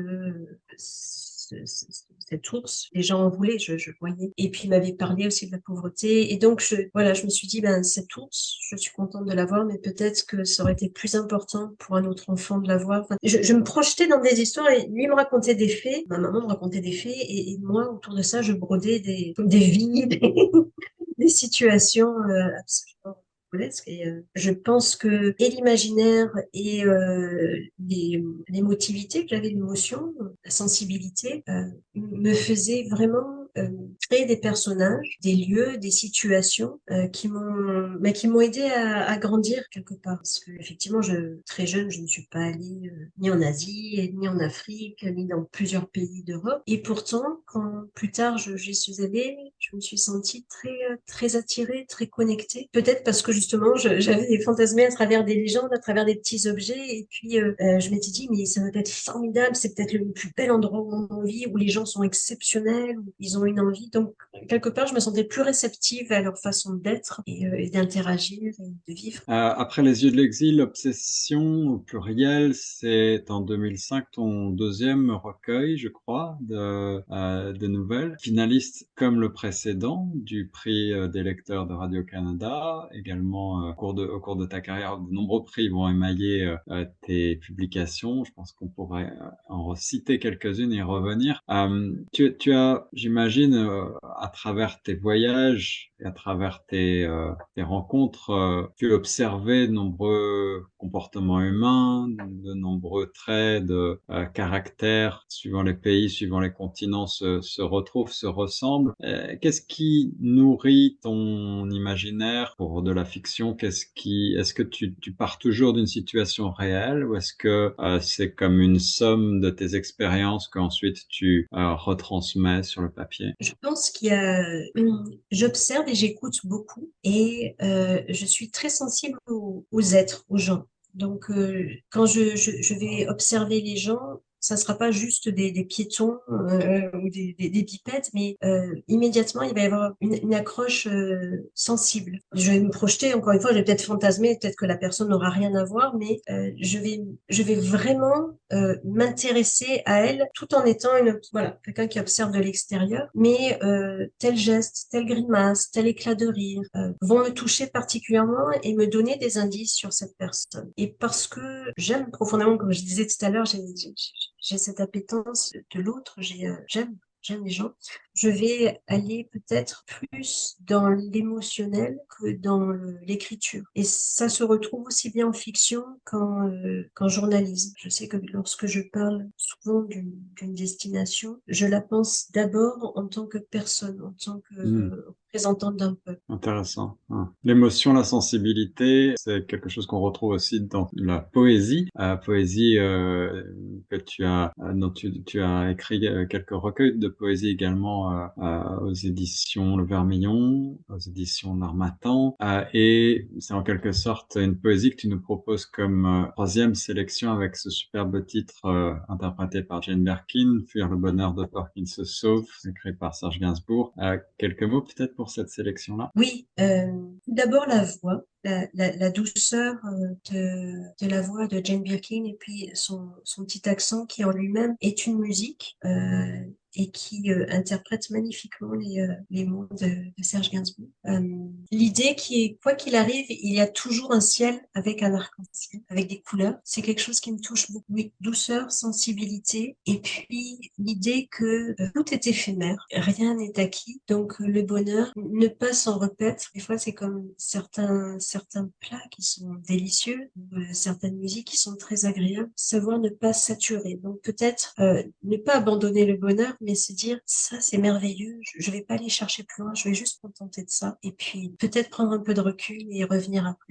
ce- ce- cet ours, les gens en voulaient, je, je voyais. Et puis il m'avait parlé aussi de la pauvreté. Et donc, je, voilà, je me suis dit, ben, cet ours, je suis contente de l'avoir, mais peut-être que ça aurait été plus important pour un autre enfant de l'avoir. Enfin, je, je me projetais dans des histoires et lui me racontait des faits, ma maman me racontait des faits et, et moi, autour de ça, je brodais des, des vies, des, des situations euh, absolument rocambolesques. Et euh, je pense que et l'imaginaire et euh, les- l'émotivité que j'avais, l'émotion, la sensibilité, euh, me faisaient vraiment euh, créer des personnages, des lieux, des situations euh, qui m'ont, mais qui m'ont aidé à, à grandir quelque part. Parce que effectivement, je, très jeune, je ne suis pas allée euh, ni en Asie, ni en Afrique, ni dans plusieurs pays d'Europe. Et pourtant, quand plus tard je, j'y suis allée, je me suis sentie très, euh, très attirée, très connectée. Peut-être parce que justement, je- j'avais fantasmé à travers des légendes, à travers des petits objets. Et puis, euh, euh, je m'étais dit, mais ça doit être formidable. C'est peut-être le plus bel endroit où on vit, où les gens sont exceptionnels, où ils ont une envie. Donc, quelque part, je me sentais plus réceptive à leur façon d'être et, euh, et d'interagir et de vivre. Euh, après Les Yeux de l'Exil, Obsession au pluriel, c'est en deux mille cinq ton deuxième recueil, je crois, de, euh, de nouvelles. Finaliste comme le précédent du prix euh, des lecteurs de Radio-Canada. Également, euh, au cours de, au cours de ta carrière, de nombreux prix vont émailler euh, tes publications. Je pense qu'on pourrait euh, en reciter quelques-unes et y revenir. Euh, tu, tu as, j'imagine, euh, à travers tes voyages et à travers tes, euh, tes rencontres, euh, tu as observé de nombreux comportements humains, de nombreux traits de euh, caractère, suivant les pays, suivant les continents, se, se retrouvent, se ressemblent. Euh, qu'est-ce qui nourrit ton imaginaire pour de la fiction? Qu'est-ce qui, est-ce que tu, tu pars toujours d'une situation réelle ou est-ce que euh, c'est comme une somme de tes expériences qu'ensuite tu euh, retransmets sur le papier? Je pense qu'il y a, une- j'observe et j'écoute beaucoup et euh, je suis très sensible aux, aux êtres, aux gens. Donc, euh, quand je, je, je vais observer les gens, ça sera pas juste des, des piétons euh, ou des, des, des bipèdes, mais euh, immédiatement, il va y avoir une, une accroche euh, sensible. Je vais me projeter, encore une fois, je vais peut-être fantasmer, peut-être que la personne n'aura rien à voir, mais euh, je vais, je vais vraiment euh, m'intéresser à elle tout en étant une, voilà, quelqu'un qui observe de l'extérieur. Mais euh, tel geste, telle grimace, tel éclat de rire euh, vont me toucher particulièrement et me donner des indices sur cette personne. Et parce que j'aime profondément, comme je disais tout à l'heure, j'ai j'ai- j'ai cette appétence de l'autre, j'ai, euh, j'aime, j'aime les gens. Je vais aller peut-être plus dans l'émotionnel que dans le- l'écriture. Et ça se retrouve aussi bien en fiction qu'en euh, qu'en journalisme. Je sais que lorsque je parle souvent d'une d'une destination, je la pense d'abord en tant que personne, en tant que Hmm. euh, représentante d'un peuple. Intéressant. Ah. L'émotion, la sensibilité, c'est quelque chose qu'on retrouve aussi dans la poésie. La poésie euh, que tu as, euh, dont tu, tu as écrit euh, quelques recueils de poésie également euh, euh, aux éditions Le Vermillon, aux éditions L'Harmattan. Euh, et c'est en quelque sorte une poésie que tu nous proposes comme euh, troisième sélection avec ce superbe titre euh, interprété par Jane Birkin, Fuir le bonheur de peur qu'il se sauve, écrit par Serge Gainsbourg. Euh, quelques mots peut-être pour cette sélection-là? Oui, euh, d'abord la voix, la, la, la douceur euh, de, de la voix de Jane Birkin et puis son, son petit accent qui en lui-même est une musique euh, et qui euh, interprète magnifiquement les, euh, les mots de, de Serge Gainsbourg. Euh, l'idée qui est, quoi qu'il arrive, il y a toujours un ciel avec un arc-en-ciel, avec des couleurs. C'est quelque chose qui me touche beaucoup. Oui, douceur, sensibilité et puis l'idée que euh, tout est éphémère, rien n'est acquis. Donc euh, le bonheur, ne pas s'en repaître. Des fois, c'est comme certains certains plats qui sont délicieux, ou, euh, certaines musiques qui sont très agréables. Savoir ne pas saturer. Donc peut-être euh, ne pas abandonner le bonheur, mais se dire ça c'est merveilleux. Je, je vais pas aller chercher plus loin. Je vais juste me contenter de ça. Et puis peut-être prendre un peu de recul et revenir après.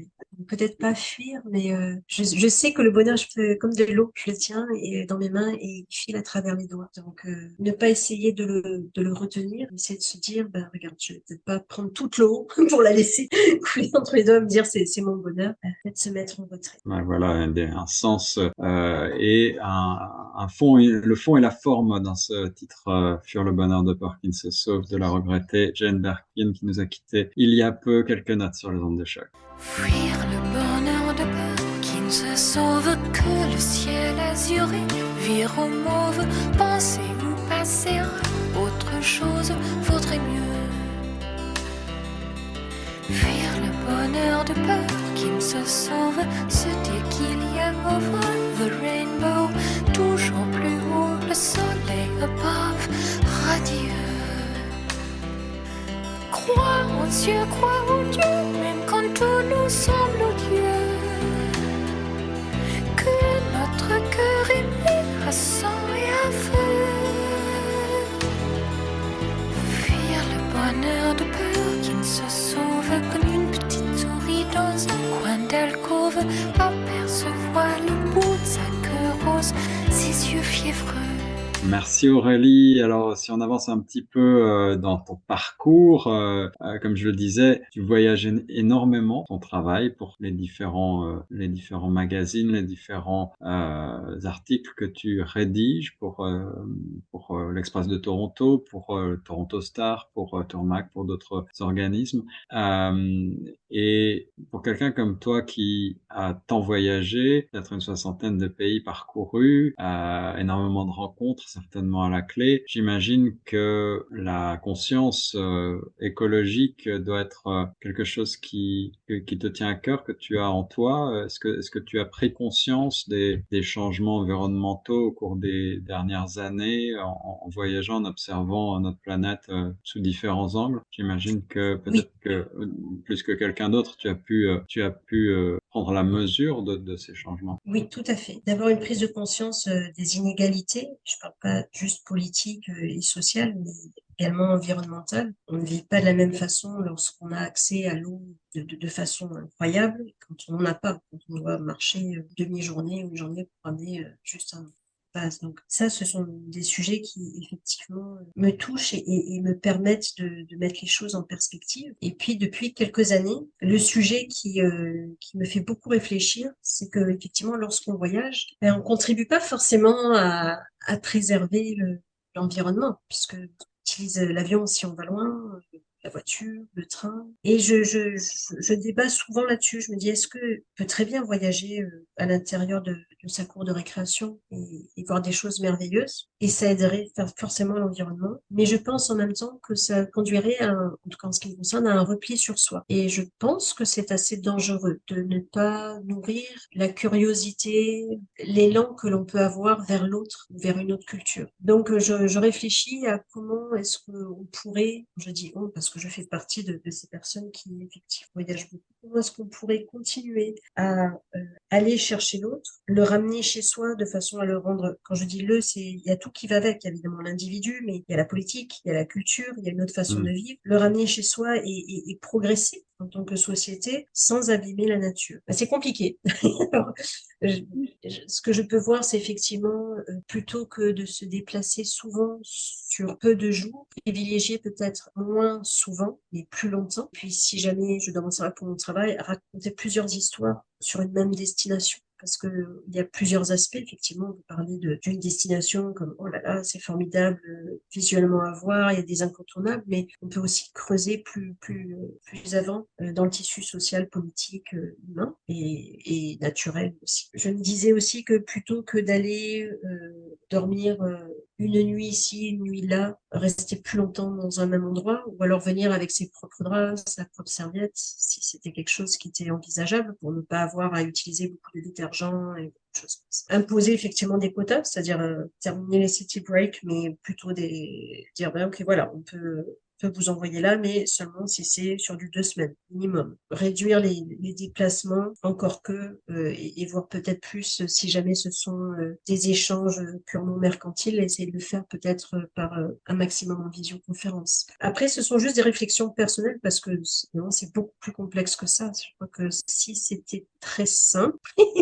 peut-être pas fuir, mais euh, je, je sais que le bonheur, je peux, comme de l'eau, je le tiens et, dans mes mains et il file à travers les doigts. Donc, euh, ne pas essayer de le, de le retenir, essayer de se dire, ben regarde, je vais peut-être pas prendre toute l'eau pour la laisser couler entre les doigts, me dire c'est c'est mon bonheur, peut-être se mettre en retrait. Ouais, voilà, un, un sens euh, et un, un fond, le fond et la forme dans ce titre euh, Fuir le bonheur de peur qui ne se sauve de la regrettée Jane Birkin qui nous a quittés il y a peu. Quelques notes sur les ondes de choc. Fuir le bonheur de peur qui ne se sauve que le ciel azuré, vire au mauve, penser ou passer à autre chose vaudrait mieux. Fuir le bonheur de peur qui ne se sauve, se dire qu'il y a over the rainbow, toujours plus haut, le soleil above, radieux. Croire en Dieu, croire en Dieu, même quand tout nous semble odieux. Que notre cœur est mis à sang et à feu. Fuir le bonheur de peur qui ne se sauve, comme une petite souris dans un coin d'alcôve, apercevoir le bout de sa queue rose, ses yeux fiévreux. Merci Aurélie. Alors, si on avance un petit peu euh, dans ton parcours, euh, euh, comme je le disais, tu voyages énormément, ton travail pour les différents, euh, les différents magazines, les différents euh, articles que tu rédiges pour euh, pour euh, l'Express de Toronto, pour euh, Toronto Star, pour euh, Tourmac, pour d'autres organismes. Euh, et pour quelqu'un comme toi qui a tant voyagé, peut-être une soixantaine de pays parcourus, euh, énormément de rencontres, certainement à la clé. J'imagine que la conscience euh, écologique doit être euh, quelque chose qui, qui te tient à cœur, que tu as en toi. Est-ce que, est-ce que tu as pris conscience des, des changements environnementaux au cours des dernières années en, en voyageant, en observant notre planète euh, sous différents angles? J'imagine que peut-être oui. que plus que quelqu'un d'autre, tu as pu, euh, tu as pu euh, prendre la mesure de, de ces changements. Oui, tout à fait. D'avoir une prise de conscience euh, des inégalités. Je parle pas juste politique euh, et sociale, mais également environnementale. On ne vit pas de la même façon lorsqu'on a accès à l'eau de, de, de façon incroyable quand on n'en a pas, quand on doit marcher une demi-journée ou une journée pour amener euh, juste un base. Donc ça, ce sont des sujets qui effectivement me touchent et, et, et me permettent de, de mettre les choses en perspective. Et puis depuis quelques années, le sujet qui euh, qui me fait beaucoup réfléchir, c'est que effectivement, lorsqu'on voyage, ben, on contribue pas forcément à, à préserver le, l'environnement, puisque on utilise l'avion si on va loin, la voiture, le train. Et je, je, je, je débat souvent là-dessus. Je me dis, est-ce que on peut très bien voyager à l'intérieur de, de sa cour de récréation et, et voir des choses merveilleuses, et ça aiderait forcément l'environnement. Mais je pense en même temps que ça conduirait, à un, en tout cas en ce qui me concerne, à un repli sur soi. Et je pense que c'est assez dangereux de ne pas nourrir la curiosité, l'élan que l'on peut avoir vers l'autre, vers une autre culture. Donc je, je réfléchis à comment est-ce qu'on pourrait, je dis on parce que je fais partie de, de ces personnes qui effectivement voyagent beaucoup, comment est-ce qu'on pourrait continuer à euh, aller chercher l'autre, le ramener chez soi de façon à le rendre, quand je dis le, c'est, il y a tout qui va avec, il y a évidemment l'individu, mais il y a la politique, il y a la culture, il y a une autre façon mmh. de vivre, le ramener chez soi et, et, et progresser en tant que société sans abîmer la nature. Ben, c'est compliqué. Alors, je, je, ce que je peux voir, c'est effectivement, euh, plutôt que de se déplacer souvent sur peu de jours, privilégier peut-être moins souvent, mais plus longtemps. Puis si jamais je dois m'en servir pour mon travail, raconter plusieurs histoires sur une même destination. Parce que il y a plusieurs aspects, effectivement, on peut parler de, d'une destination comme, oh là là, c'est formidable euh, visuellement à voir, il y a des incontournables, mais on peut aussi creuser plus, plus, plus avant euh, dans le tissu social, politique, euh, humain et, et naturel aussi. Je me disais aussi que plutôt que d'aller euh, dormir euh, une nuit ici, une nuit là, rester plus longtemps dans un même endroit, ou alors venir avec ses propres draps, sa propre serviette, si c'était quelque chose qui était envisageable pour ne pas avoir à utiliser beaucoup de détergents et choses comme ça. Imposer effectivement des quotas, c'est-à-dire euh, terminer les city breaks, mais plutôt des dire ben ok voilà, on peut peut vous envoyer là, mais seulement si c'est sur du deux semaines minimum. Réduire les, les déplacements, encore que, euh, et, et voir peut-être plus euh, si jamais ce sont euh, des échanges euh, purement mercantiles, essayer de le faire peut-être euh, par euh, un maximum en visioconférence. Après, ce sont juste des réflexions personnelles parce que sinon, c'est beaucoup plus complexe que ça. Je crois que si c'était très simple,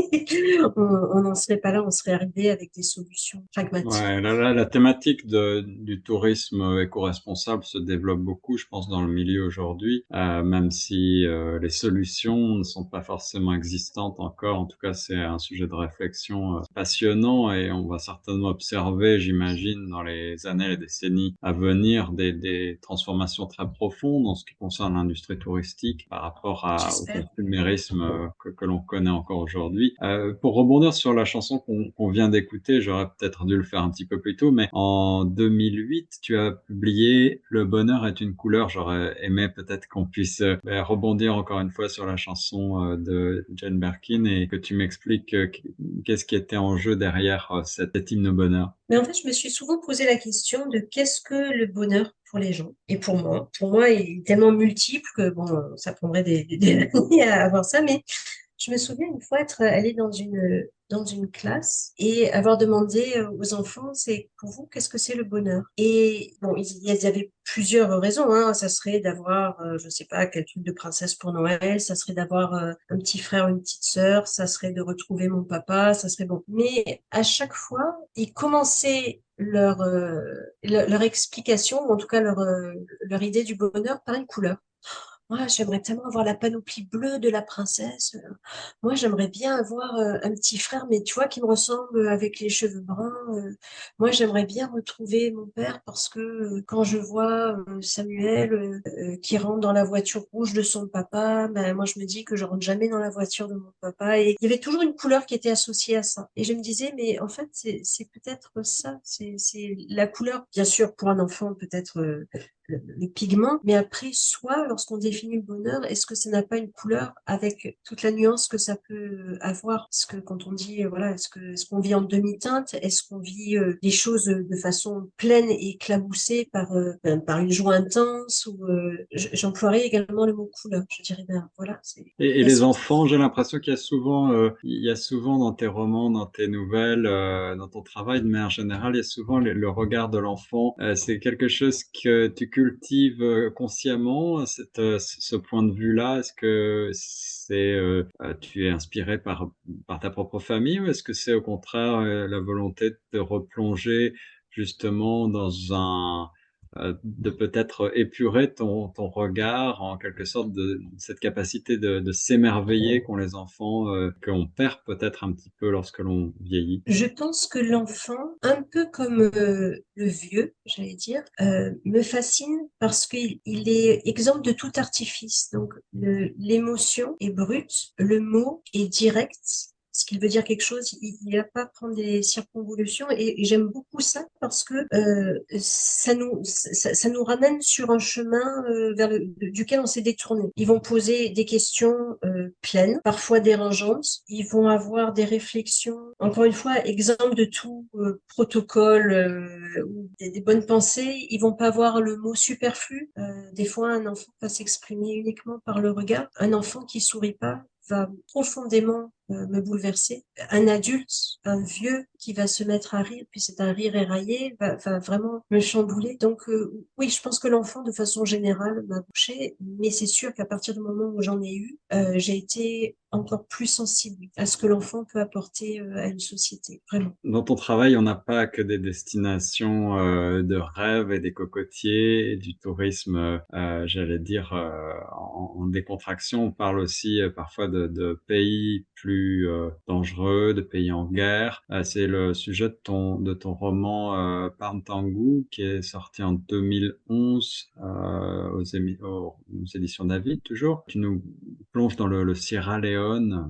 on n'en serait pas là, on serait arrivé avec des solutions pragmatiques. Ouais, là, là, la thématique de, du tourisme éco-responsable se développe beaucoup, je pense, dans le milieu aujourd'hui, euh, même si euh, les solutions ne sont pas forcément existantes encore. En tout cas, c'est un sujet de réflexion euh, passionnant et on va certainement observer, j'imagine, dans les années, les décennies à venir, des, des transformations très profondes en ce qui concerne l'industrie touristique par rapport à, au J'espère. consumérisme euh, que, que l'on connaît encore aujourd'hui. Euh, pour rebondir sur la chanson qu'on qu'on vient d'écouter, j'aurais peut-être dû le faire un petit peu plus tôt, mais en deux mille huit, tu as publié Le bonheur est une couleur. J'aurais aimé peut-être qu'on puisse euh, rebondir encore une fois sur la chanson euh, de Jane Birkin et que tu m'expliques euh, qu'est-ce qui était en jeu derrière euh, cet, cet hymne au bonheur. Mais en fait, je me suis souvent posé la question de qu'est-ce que le bonheur pour les gens et pour moi. Pour moi, il est tellement multiple que bon, ça prendrait des, des, des années à avoir ça, mais je me souviens une fois être allée dans une, dans une classe et avoir demandé euh, aux enfants, c'est pour vous, qu'est-ce que c'est le bonheur? Et bon, il y il y avait plusieurs raisons, hein. Ça serait d'avoir, euh, je sais pas, quel truc de princesse pour Noël, ça serait d'avoir euh, un petit frère ou une petite sœur, ça serait de retrouver mon papa, ça serait bon. Mais à chaque fois, ils commençaient leur, euh, leur, leur explication, ou en tout cas leur, euh, leur idée du bonheur par une couleur. Moi, j'aimerais tellement avoir la panoplie bleue de la princesse. Moi, j'aimerais bien avoir euh, un petit frère, mais tu vois, qui me ressemble euh, avec les cheveux bruns. euh. Moi, j'aimerais bien retrouver mon père parce que euh, quand je vois euh, Samuel euh, euh, qui rentre dans la voiture rouge de son papa, ben, moi, je me dis que je rentre jamais dans la voiture de mon papa. Et il y avait toujours une couleur qui était associée à ça. Et je me disais, mais en fait, c'est, c'est peut-être ça. C'est, c'est la couleur, bien sûr, pour un enfant, peut-être euh, le, le pigment, mais après, soit lorsqu'on définit le bonheur, est-ce que ça n'a pas une couleur avec toute la nuance que ça peut avoir? Parce que quand on dit, euh, voilà, est-ce que est-ce qu'on vit en demi-teinte? Est-ce qu'on vit euh, les choses de façon pleine et éclaboussée par euh, ben, par une joie intense? Ou euh, j- j'emploierais également le mot couleur. Je dirais, ben voilà, c'est Et, et il y a les ce enfants, j'ai l'impression qu'il y a souvent, euh, il y a souvent dans tes romans, dans tes nouvelles, euh, dans ton travail de manière générale, il y a souvent le, le regard de l'enfant. Euh, c'est quelque chose que tu cultives euh, consciemment, cette, euh, ce point de vue-là. Est-ce que c'est, euh, euh, tu es inspiré par, par ta propre famille ou est-ce que c'est au contraire euh, la volonté de te replonger justement dans un euh, de peut-être épurer ton, ton regard, en quelque sorte, de cette capacité de, de s'émerveiller qu'ont les enfants, euh, qu'on perd peut-être un petit peu lorsque l'on vieillit. Je pense que l'enfant, un peu comme euh, le vieux, j'allais dire, euh, me fascine parce qu'il il est exempt de tout artifice. Donc, le- l'émotion est brute, le mot est direct. Ce qu'il veut dire quelque chose, il n'y a pas à prendre des circonvolutions et, et j'aime beaucoup ça parce que euh, ça nous ça, ça nous ramène sur un chemin euh, vers le, duquel on s'est détourné. Ils vont poser des questions euh, pleines, parfois dérangeantes. Ils vont avoir des réflexions, encore une fois, exemples de tout euh, protocole euh, ou des, des bonnes pensées. Ils vont pas avoir le mot superflu. Euh, des fois, un enfant va s'exprimer uniquement par le regard. Un enfant qui sourit pas va profondément euh, me bouleverser. Un adulte, un vieux qui va se mettre à rire, puis c'est un rire éraillé, va, va vraiment me chambouler. Donc euh, oui, je pense que l'enfant, de façon générale, m'a touchée, mais c'est sûr qu'à partir du moment où j'en ai eu, euh, j'ai été encore plus sensible à ce que l'enfant peut apporter euh, à une société, vraiment. Dans ton travail, on n'a pas que des destinations euh, de rêve et des cocotiers et du tourisme, euh, j'allais dire, euh, en, en décontraction. On parle aussi euh, parfois de, de pays plus euh, dangereux, de pays en guerre. Euh, c'est le sujet de ton, de ton roman euh, Parntangu qui est sorti en deux mille onze euh, aux, émi- aux, aux éditions David, toujours. Tu nous plonges dans le, le Sierra Leone,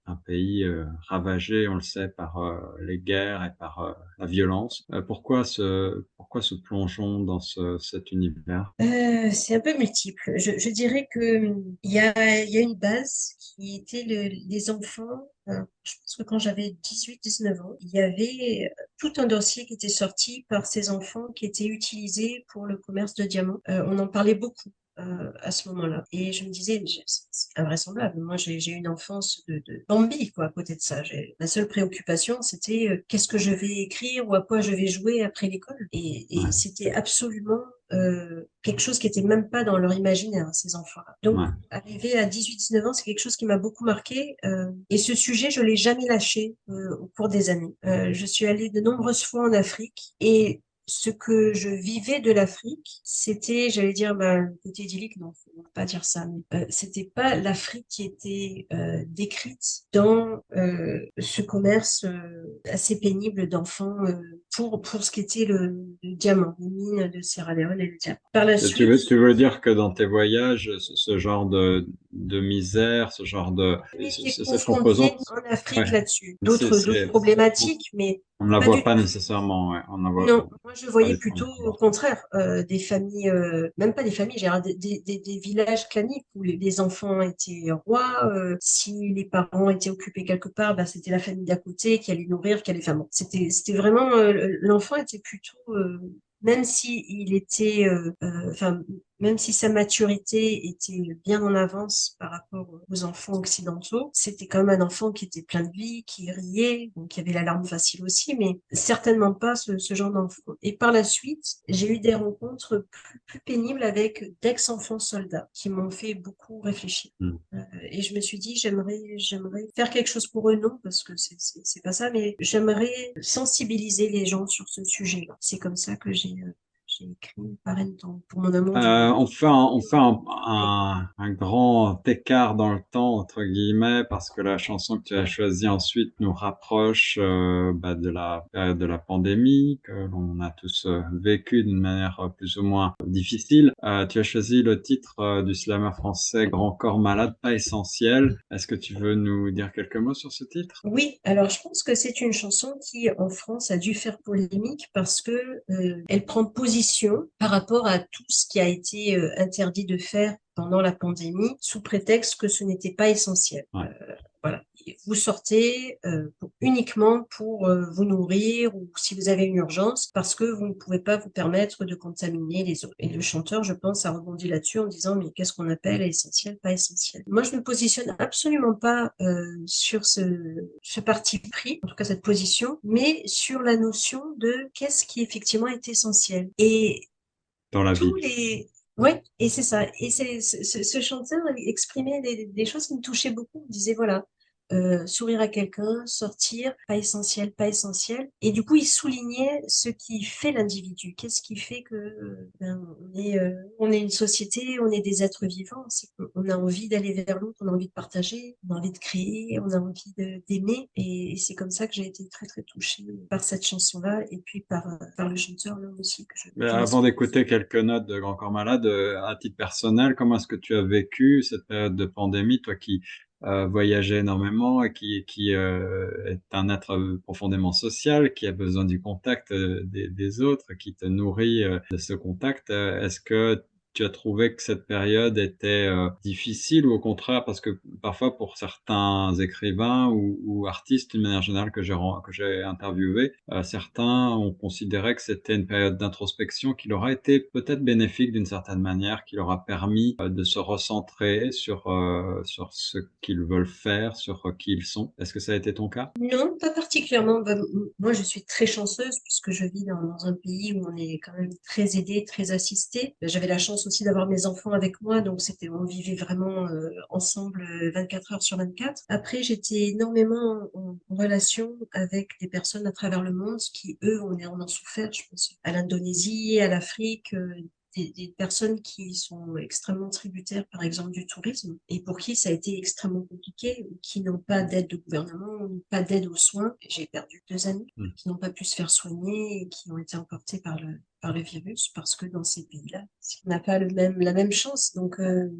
un pays euh, ravagé, on le sait, par euh, les guerres et par euh, la violence. Euh, pourquoi ce, pourquoi ce plongeon dans ce, cet univers? Euh, c'est un peu multiple. Je, je dirais que hum, il y a, il y a une base qui était le, les enfants. euh, Je pense que quand j'avais dix-huit, dix-neuf ans, il y avait euh, tout un dossier qui était sorti par ces enfants qui étaient utilisés pour le commerce de diamants. Euh, on en parlait beaucoup euh, à ce moment-là. Et je me disais, mais je- c'est c'est invraisemblable. Moi, j'ai j'ai eu une enfance de, de Bambi, quoi, à côté de ça. J'ai- Ma seule préoccupation, c'était euh, qu'est-ce que je vais écrire ou à quoi je vais jouer après l'école. Et, et Ouais, c'était absolument euh, quelque chose qui était même pas dans leur imaginaire, hein, ces enfants-là. Donc, ouais. arrivé à dix-huit, dix-neuf ans, c'est quelque chose qui m'a beaucoup marqué. Euh, et ce sujet, je l'ai jamais lâché euh, au cours des années. Euh, je suis allée de nombreuses fois en Afrique et ce que je vivais de l'Afrique, c'était, j'allais dire, bah, le côté idyllique, non, faut pas dire ça, mais euh, c'était pas l'Afrique qui était euh, décrite dans euh, ce commerce euh, assez pénible d'enfants euh, pour pour ce qui était le, le diamant, les mines de Sierra Leone et le diamant. Par la Et Tu suite, veux, tu veux dire que dans tes voyages, ce, ce genre de, de misère, ce genre de, j'ai été ce- cette confrontée composante, en Afrique ouais, là-dessus. c'est, D'autres d'autres c'est, on, problématiques, mais on ne la pas voit du pas tout. nécessairement, ouais, on la voit Non, moi je pas voyais les plutôt premiers au abords. contraire euh, des familles, euh, même pas des familles, j'ai des, des, des, des villages claniques où les, les enfants étaient rois. Euh, si les parents étaient occupés quelque part, bah, c'était la famille d'à côté qui allait nourrir, qui allait faire. Bon, c'était c'était vraiment euh, l'enfant était plutôt euh, même si il était, euh, euh, enfin même si sa maturité était bien en avance par rapport aux enfants occidentaux, c'était quand même un enfant qui était plein de vie, qui riait, donc qui avait la larme facile aussi, mais certainement pas ce, ce genre d'enfant. Et par la suite, j'ai eu des rencontres plus, plus pénibles avec d'ex-enfants soldats qui m'ont fait beaucoup réfléchir. Hmm. Euh, et je me suis dit, j'aimerais, j'aimerais faire quelque chose pour eux, non, parce que c'est, c'est, c'est pas ça, mais j'aimerais sensibiliser les gens sur ce sujet-là. C'est comme ça que j'ai, euh, j'ai écrit Parent dans- pour mon amour du Euh, monde. on fait un, on fait un, un, un grand écart dans le temps, entre guillemets, parce que la chanson que tu as choisie ensuite nous rapproche euh, bah, de la période de la pandémie, que l'on a tous euh, vécu d'une manière euh, plus ou moins difficile. Euh, tu as choisi le titre euh, du slammer français Grand corps malade, pas essentiel. Est-ce que tu veux nous dire quelques mots sur ce titre? Oui, alors je pense que c'est une chanson qui, en France, a dû faire polémique parce que euh, elle prend position par rapport à tout ce qui a été euh, interdit de faire pendant la pandémie, sous prétexte que ce n'était pas essentiel. Ouais. Euh, voilà. Et vous sortez euh, pour- uniquement pour euh, vous nourrir ou si vous avez une urgence, parce que vous ne pouvez pas vous permettre de contaminer les autres. Et le chanteur, je pense, a rebondi là-dessus en disant, mais qu'est-ce qu'on appelle essentiel, pas essentiel? Moi, je ne me positionne absolument pas euh, sur ce, ce parti pris, en tout cas cette position, mais sur la notion de qu'est-ce qui effectivement est essentiel. Et Dans la tous vie. les... Ouais, et c'est ça. Et c'est, ce, ce ce chanteur exprimait des, des choses qui me touchaient beaucoup. Il disait, voilà, euh, sourire à quelqu'un, sortir, pas essentiel, pas essentiel. Et du coup, il soulignait ce qui fait l'individu. Qu'est-ce qui fait que euh, ben, on est, euh, on est une société, on est des êtres vivants. C'est qu'on a envie d'aller vers l'autre, on a envie de partager, on a envie de créer, on a envie de- d'aimer. Et, et c'est comme ça que j'ai été très, très touchée par cette chanson-là et puis par, euh, par le chanteur là aussi que je, Mais je avant respecte. d'écouter quelques notes de Grand Corps Malade, euh, à titre personnel, comment est-ce que tu as vécu cette période de pandémie, toi qui euh, voyageais énormément et qui, qui euh, est un être euh, profondément social, qui a besoin du contact euh, des, des autres, qui te nourrit euh, de ce contact, euh, est-ce que tu as trouvé que cette période était euh, difficile ou au contraire, parce que parfois pour certains écrivains ou, ou artistes d'une manière générale que j'ai ren- que j'ai interviewé, euh, certains ont considéré que c'était une période d'introspection qui leur a été peut-être bénéfique d'une certaine manière, qui leur a permis euh, de se recentrer sur euh, sur ce qu'ils veulent faire, sur euh, qui ils sont. Est-ce que ça a été ton cas? Non, pas particulièrement. Bah, m- moi, je suis très chanceuse puisque je vis dans, dans un pays où on est quand même très aidé, très assisté. Bah, j'avais la chance aussi d'avoir mes enfants avec moi, donc c'était, on vivait vraiment euh, ensemble euh, vingt-quatre heures sur vingt-quatre. Après, j'étais énormément en, en relation avec des personnes à travers le monde qui, eux, on, est- on en souffert. Je pense à l'Indonésie, à l'Afrique. euh, des, des personnes qui sont extrêmement tributaires, par exemple, du tourisme, et pour qui ça a été extrêmement compliqué, ou qui n'ont pas d'aide de gouvernement, ou pas d'aide aux soins. J'ai perdu deux amis Hmm. qui n'ont pas pu se faire soigner et qui ont été emportés par le, par le virus, parce que dans ces pays-là, on n'a pas le même, la même chance. Donc, euh,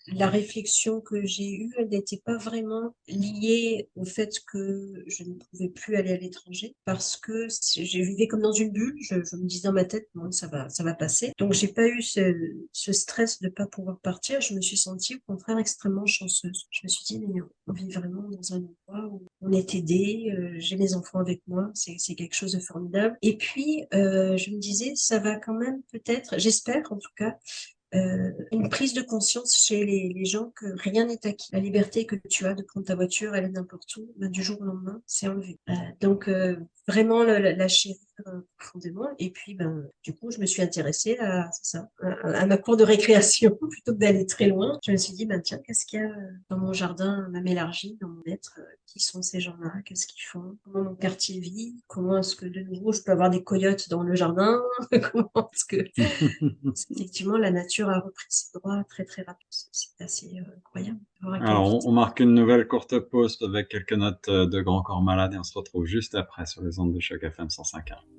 la réflexion que j'ai eue, elle n'était pas vraiment liée au fait que je ne pouvais plus aller à l'étranger parce que c'est- j'ai vécu comme dans une bulle. Je, je me disais dans ma tête, bon, ça va, ça va passer. Donc, j'ai pas eu ce, ce stress de pas pouvoir partir. Je me suis sentie au contraire extrêmement chanceuse. Je me suis dit, mais on vit vraiment dans un endroit où on est aidé. euh, j'ai mes enfants avec moi. C'est, c'est quelque chose de formidable. Et puis, euh, je me disais, ça va quand même peut-être, j'espère en tout cas, euh, une prise de conscience chez les, les gens que rien n'est acquis. La liberté que tu as de prendre ta voiture, aller n'importe où, ben, du jour au lendemain, c'est enlevé. Euh, donc, euh, vraiment la, la, la chérir euh, profondément. Et puis, ben, du coup, je me suis intéressée à, c'est ça, à, à ma cour de récréation plutôt que d'aller très loin. Je me suis dit, ben, tiens, qu'est-ce qu'il y a euh, dans mon jardin, même élargi, dans mon être? euh, Qui sont ces gens-là? Qu'est-ce qu'ils font? Comment mon quartier vit? Comment est-ce que de nouveau je peux avoir des coyotes dans le jardin? Comment est-ce que effectivement, la nature a repris ses droits très très rapidement. C'est assez euh, incroyable de voir à quelle Alors, on, vitesse. on marque une nouvelle courte pause avec quelques notes euh, de Grand Corps Malade et on se retrouve juste après sur les ondes de Choc F M cent cinq point un.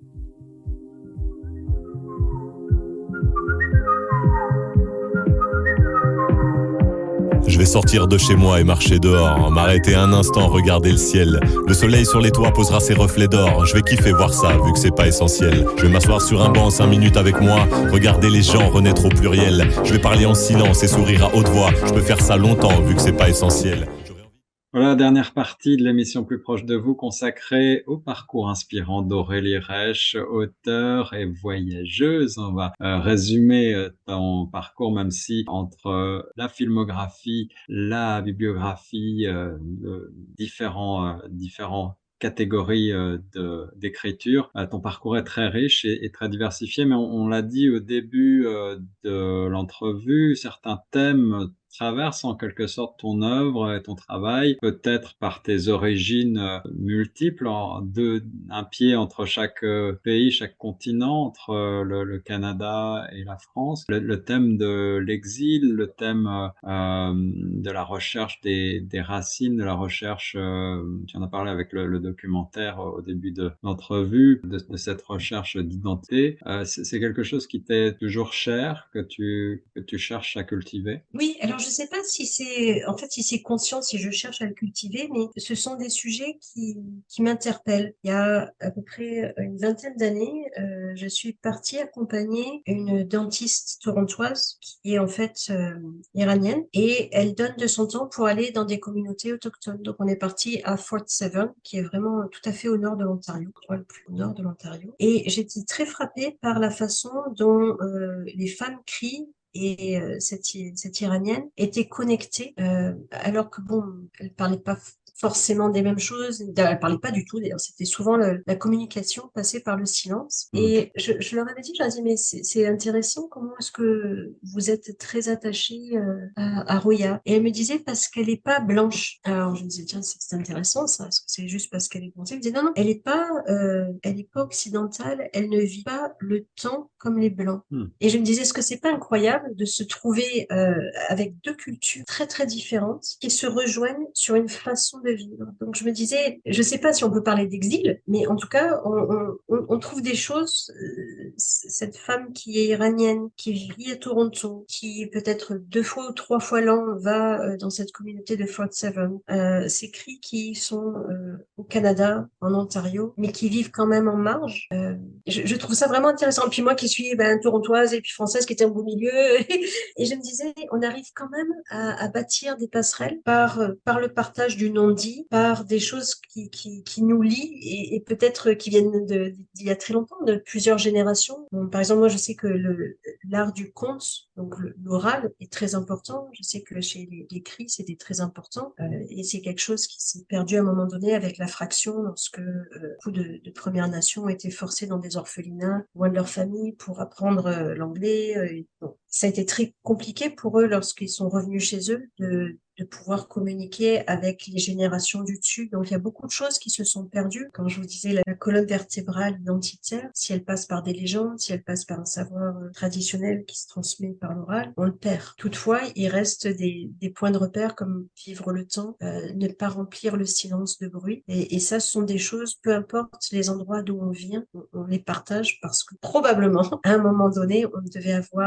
Je vais sortir de chez moi et marcher dehors, m'arrêter un instant, regarder le ciel. Le soleil sur les toits posera ses reflets d'or. Je vais kiffer voir ça, vu que c'est pas essentiel. Je vais m'asseoir sur un banc cinq minutes avec moi, regarder les gens renaître au pluriel. Je vais parler en silence et sourire à haute voix. Je peux faire ça longtemps, vu que c'est pas essentiel. Voilà, dernière partie de l'émission Plus proche de vous consacrée au parcours inspirant d'Aurélie Reich, auteure et voyageuse. On va euh, résumer euh, ton parcours, même si entre euh, la filmographie, la bibliographie, euh, de différents, euh, différents catégories euh, de, d'écriture. Euh, ton parcours est très riche et, et très diversifié, mais on, on l'a dit au début euh, de l'entrevue, certains thèmes traverse en quelque sorte ton œuvre et ton travail, peut-être par tes origines euh, multiples, en deux, un pied entre chaque euh, pays, chaque continent, entre euh, le, le Canada et la France. Le, le thème de l'exil, le thème euh, euh, de la recherche des, des racines, de la recherche, euh, tu en as parlé avec le, le documentaire au début de l'entrevue, de, de cette recherche d'identité. Euh, c'est, c'est quelque chose qui t'est toujours cher, que tu, que tu cherches à cultiver? Oui, alors je ne sais pas si c'est, en fait, si c'est conscient, si je cherche à le cultiver, mais ce sont des sujets qui, qui m'interpellent. Il y a à peu près une vingtaine d'années, euh, je suis partie accompagner une dentiste torontoise qui est en fait euh, iranienne et elle donne de son temps pour aller dans des communautés autochtones. Donc on est parti à Fort Severn, qui est vraiment tout à fait au nord de l'Ontario, le plus au nord de l'Ontario. Et j'étais très frappée par la façon dont euh, les femmes crient et euh, cette, cette Iranienne était connectée, euh, alors que bon, elle parlait pas forcément des mêmes choses, elle parlait pas du tout, d'ailleurs, c'était souvent le, la communication passée par le silence. Mmh. Et je, je leur avais dit, je leur ai dit, mais c'est, c'est intéressant, comment est-ce que vous êtes très attachée euh, à, à Roya? Et elle me disait, parce qu'elle est pas blanche. Alors je me disais, tiens, c'est, c'est intéressant ça, est-ce que c'est juste parce qu'elle est blanche? Elle me disait, non, non, elle est pas, euh, elle est pas occidentale, elle ne vit pas le temps comme les blancs. Mmh. Et je me disais, est-ce que c'est pas incroyable de se trouver euh, avec deux cultures très très différentes qui se rejoignent sur une façon de vivre. Donc je me disais, je sais pas si on peut parler d'exil, mais en tout cas, on, on, on trouve des choses. Euh, cette femme qui est iranienne, qui vit à Toronto, qui peut-être deux fois ou trois fois l'an va euh, dans cette communauté de Fort Severn, euh, ces cris qui sont euh, au Canada, en Ontario, mais qui vivent quand même en marge. Euh, je, je trouve ça vraiment intéressant. Et puis moi qui suis ben, torontoise et puis française qui était au beau milieu, et je me disais, on arrive quand même à, à bâtir des passerelles par par le partage du non-dit, par des choses qui qui, qui nous lient et, et peut-être qui viennent de, d'il y a très longtemps, de plusieurs générations. Bon, par exemple, moi je sais que le l'art du conte, donc l'oral, est très important. Je sais que chez les, les cris, c'était très important, euh, et c'est quelque chose qui s'est perdu à un moment donné avec la fraction, lorsque euh, beaucoup de, de Premières Nations ont été forcés dans des orphelinats loin de leur famille pour apprendre euh, l'anglais. Euh, bon, ça a été très compliqué pour eux lorsqu'ils sont revenus chez eux de de pouvoir communiquer avec les générations du dessus. Donc, il y a beaucoup de choses qui se sont perdues. Quand je vous disais la, la colonne vertébrale identitaire, si elle passe par des légendes, si elle passe par un savoir euh, traditionnel qui se transmet par l'oral, on le perd. Toutefois, il reste des, des points de repère comme vivre le temps, euh, ne pas remplir le silence de bruit. Et, et ça, ce sont des choses, peu importe les endroits d'où on vient, on, on les partage parce que probablement, à un moment donné, on devait avoir une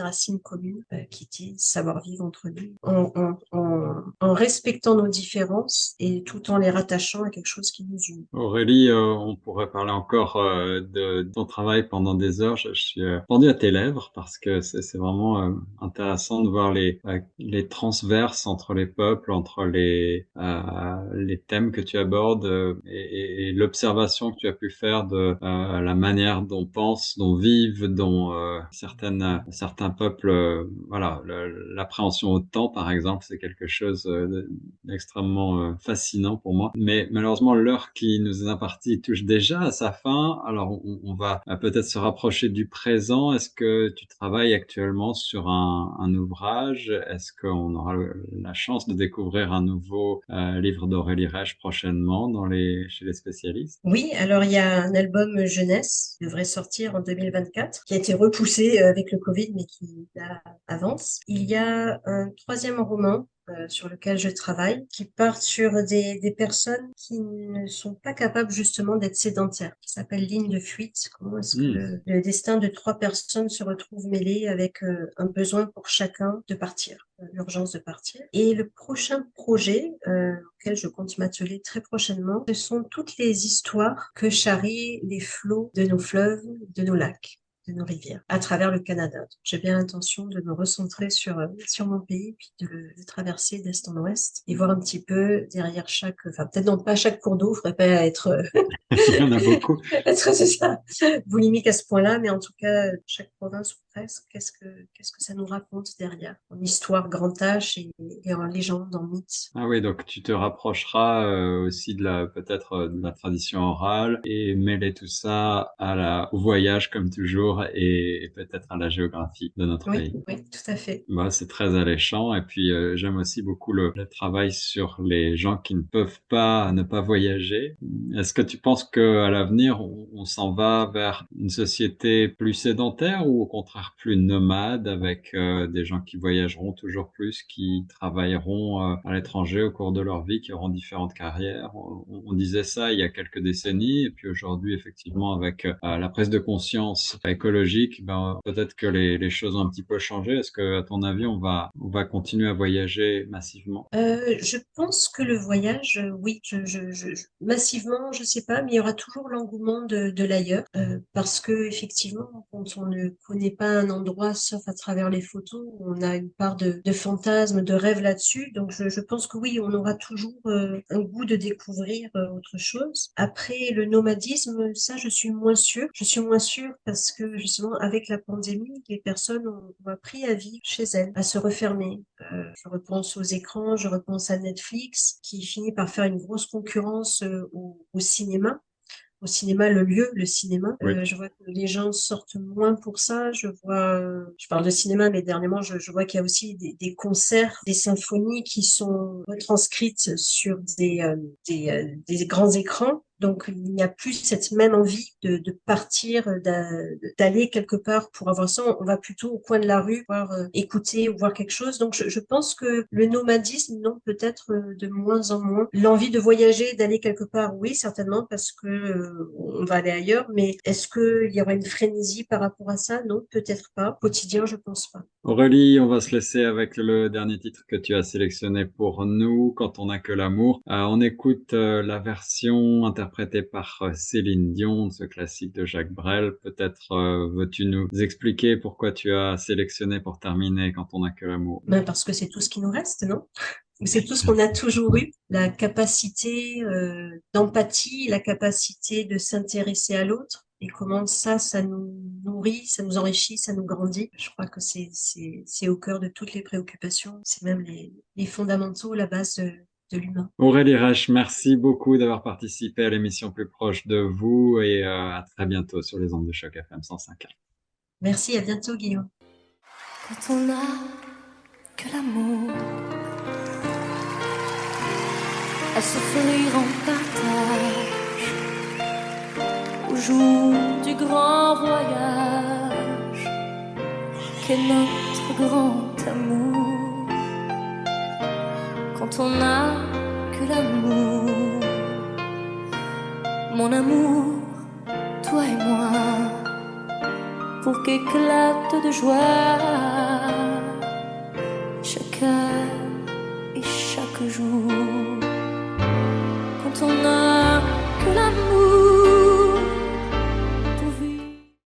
racines communes euh, qui disent savoir vivre entre nous, en, en, en, en respectant nos différences et tout en les rattachant à quelque chose qui nous unit. Aurélie, euh, on pourrait parler encore euh, de, de ton travail pendant des heures. Je, je suis euh, pendu à tes lèvres parce que c'est c'est vraiment euh, intéressant de voir les, euh, les transverses entre les peuples, entre les, euh, les thèmes que tu abordes euh, et, et, et l'observation que tu as pu faire de euh, la manière dont pensent, dont vivent, dont euh, certaines, certains peuples, euh, voilà, le- l'appréhension au temps, par exemple, c'est quelque chose euh, d'extrêmement euh, fascinant pour moi. Mais malheureusement, l'heure qui nous est impartie touche déjà à sa fin. Alors, on, on va euh, peut-être se rapprocher du présent. Est-ce que tu travailles actuellement sur un, un ouvrage? Est-ce qu'on aura le- la chance de découvrir un nouveau euh, livre d'Aurélie Reich prochainement dans les, chez les spécialistes? Oui, alors il y a un album jeunesse qui devrait sortir en deux mille vingt-quatre, qui a été repoussé euh, avec le Covid, mais qui là, avance. Il y a un troisième roman euh, sur lequel je travaille, qui part sur des, des personnes qui ne sont pas capables justement d'être sédentaires, qui s'appelle Ligne de fuite. Comment est-ce que Hmm. le, le destin de trois personnes se retrouve mêlé avec euh, un besoin pour chacun de partir, euh, l'urgence de partir. Et le prochain projet euh, auquel je compte m'atteler très prochainement, ce sont toutes les histoires que charrient les flots de nos fleuves, de nos lacs, de nos rivières, à travers le Canada. Donc, j'ai bien l'intention de me recentrer sur, euh, sur mon pays, puis de le, de traverser d'est en ouest, et voir un petit peu derrière chaque, enfin peut-être non pas chaque cours d'eau, il faudrait pas être, euh, Il y en a beaucoup. être c'est ça, boulimique à ce point-là, mais en tout cas, chaque province ou presque, qu'est-ce que, qu'est-ce que ça nous raconte derrière, en histoire grand H et, et en légende, en mythe. Ah oui, donc tu te rapprocheras euh, aussi de la peut-être euh, de la tradition orale et mêler tout ça à la, au voyage comme toujours et, et peut-être à la géographie de notre Oui, pays. oui, tout à fait. Bah, c'est très alléchant et puis euh, j'aime aussi beaucoup le, le travail sur les gens qui ne peuvent pas ne pas voyager. Est-ce que tu penses que à l'avenir on, on s'en va vers une société plus sédentaire ou au contraire plus nomade avec euh, des gens qui voyageront toujours plus, qui travailleront euh, à l'étranger au cours de leur vie, qui auront différentes carrières? On, on disait ça il y a quelques décennies et puis aujourd'hui effectivement avec euh, la prise de conscience écologique, ben peut-être que les, les choses ont un petit peu changé. Est-ce que à ton avis on va on va continuer à voyager massivement? Euh, je pense que le voyage, euh, oui, je, je, je, je- massivement, je sais pas, mais il y aura toujours l'engouement de, de l'ailleurs, euh, parce que effectivement, quand on ne connaît pas un endroit, sauf à travers les photos, on a une part de, de fantasme, de rêve là-dessus. Donc, je, je pense que oui, on aura toujours euh, un goût de découvrir euh, autre chose. Après, le nomadisme, ça, je suis moins sûre. Je suis moins sûre parce que justement, avec la pandémie, les personnes ont, ont appris à vivre chez elles, à se refermer. Euh, je repense aux écrans, je repense à Netflix, qui finit par faire une grosse concurrence euh, au, au cinéma. Au cinéma, le lieu, le cinéma. Oui. Euh, je vois que les gens sortent moins pour ça. Je vois, euh, je parle de cinéma, mais dernièrement, je, je vois qu'il y a aussi des, des concerts, des symphonies qui sont retranscrites sur des, euh, des, euh, des grands écrans. Donc, il n'y a plus cette même envie de, de partir, d'a- d'aller quelque part pour avoir ça. On va plutôt au coin de la rue, voir, euh, écouter ou voir quelque chose. Donc, je, je pense que le nomadisme, non, peut-être euh, de moins en moins. L'envie de voyager, d'aller quelque part, oui, certainement, parce que euh, on va aller ailleurs. Mais est-ce qu'il y aura une frénésie par rapport à ça? Non, peut-être pas. Quotidien, je pense pas. Aurélie, on va se laisser avec le dernier titre que tu as sélectionné pour nous, Quand on n'a que l'amour. Euh, on écoute euh, la version interprétée par euh, Céline Dion, de ce classique de Jacques Brel. Peut-être euh, veux-tu nous expliquer pourquoi tu as sélectionné pour terminer Quand on n'a que l'amour? Ben, parce que c'est tout ce qui nous reste, non? C'est tout ce qu'on a toujours eu, la capacité euh, d'empathie, la capacité de s'intéresser à l'autre. Et comment ça, ça nous nourrit, ça nous enrichit, ça nous grandit. Je crois que c'est c'est c'est au cœur de toutes les préoccupations. C'est même les les fondamentaux, la base de, de l'humain. Aurélie Reich, merci beaucoup d'avoir participé à l'émission Plus proche de vous et euh, à très bientôt sur les ondes de Choc F M cent cinq. Merci, à bientôt, Guillaume. Quand on n'a que l'amour à s'offrir en partage au jour du grand voyage qu'est notre grand amour. Quand on n'a que l'amour, mon amour, toi et moi, pour qu'éclate de joie chaque heure et chaque jour.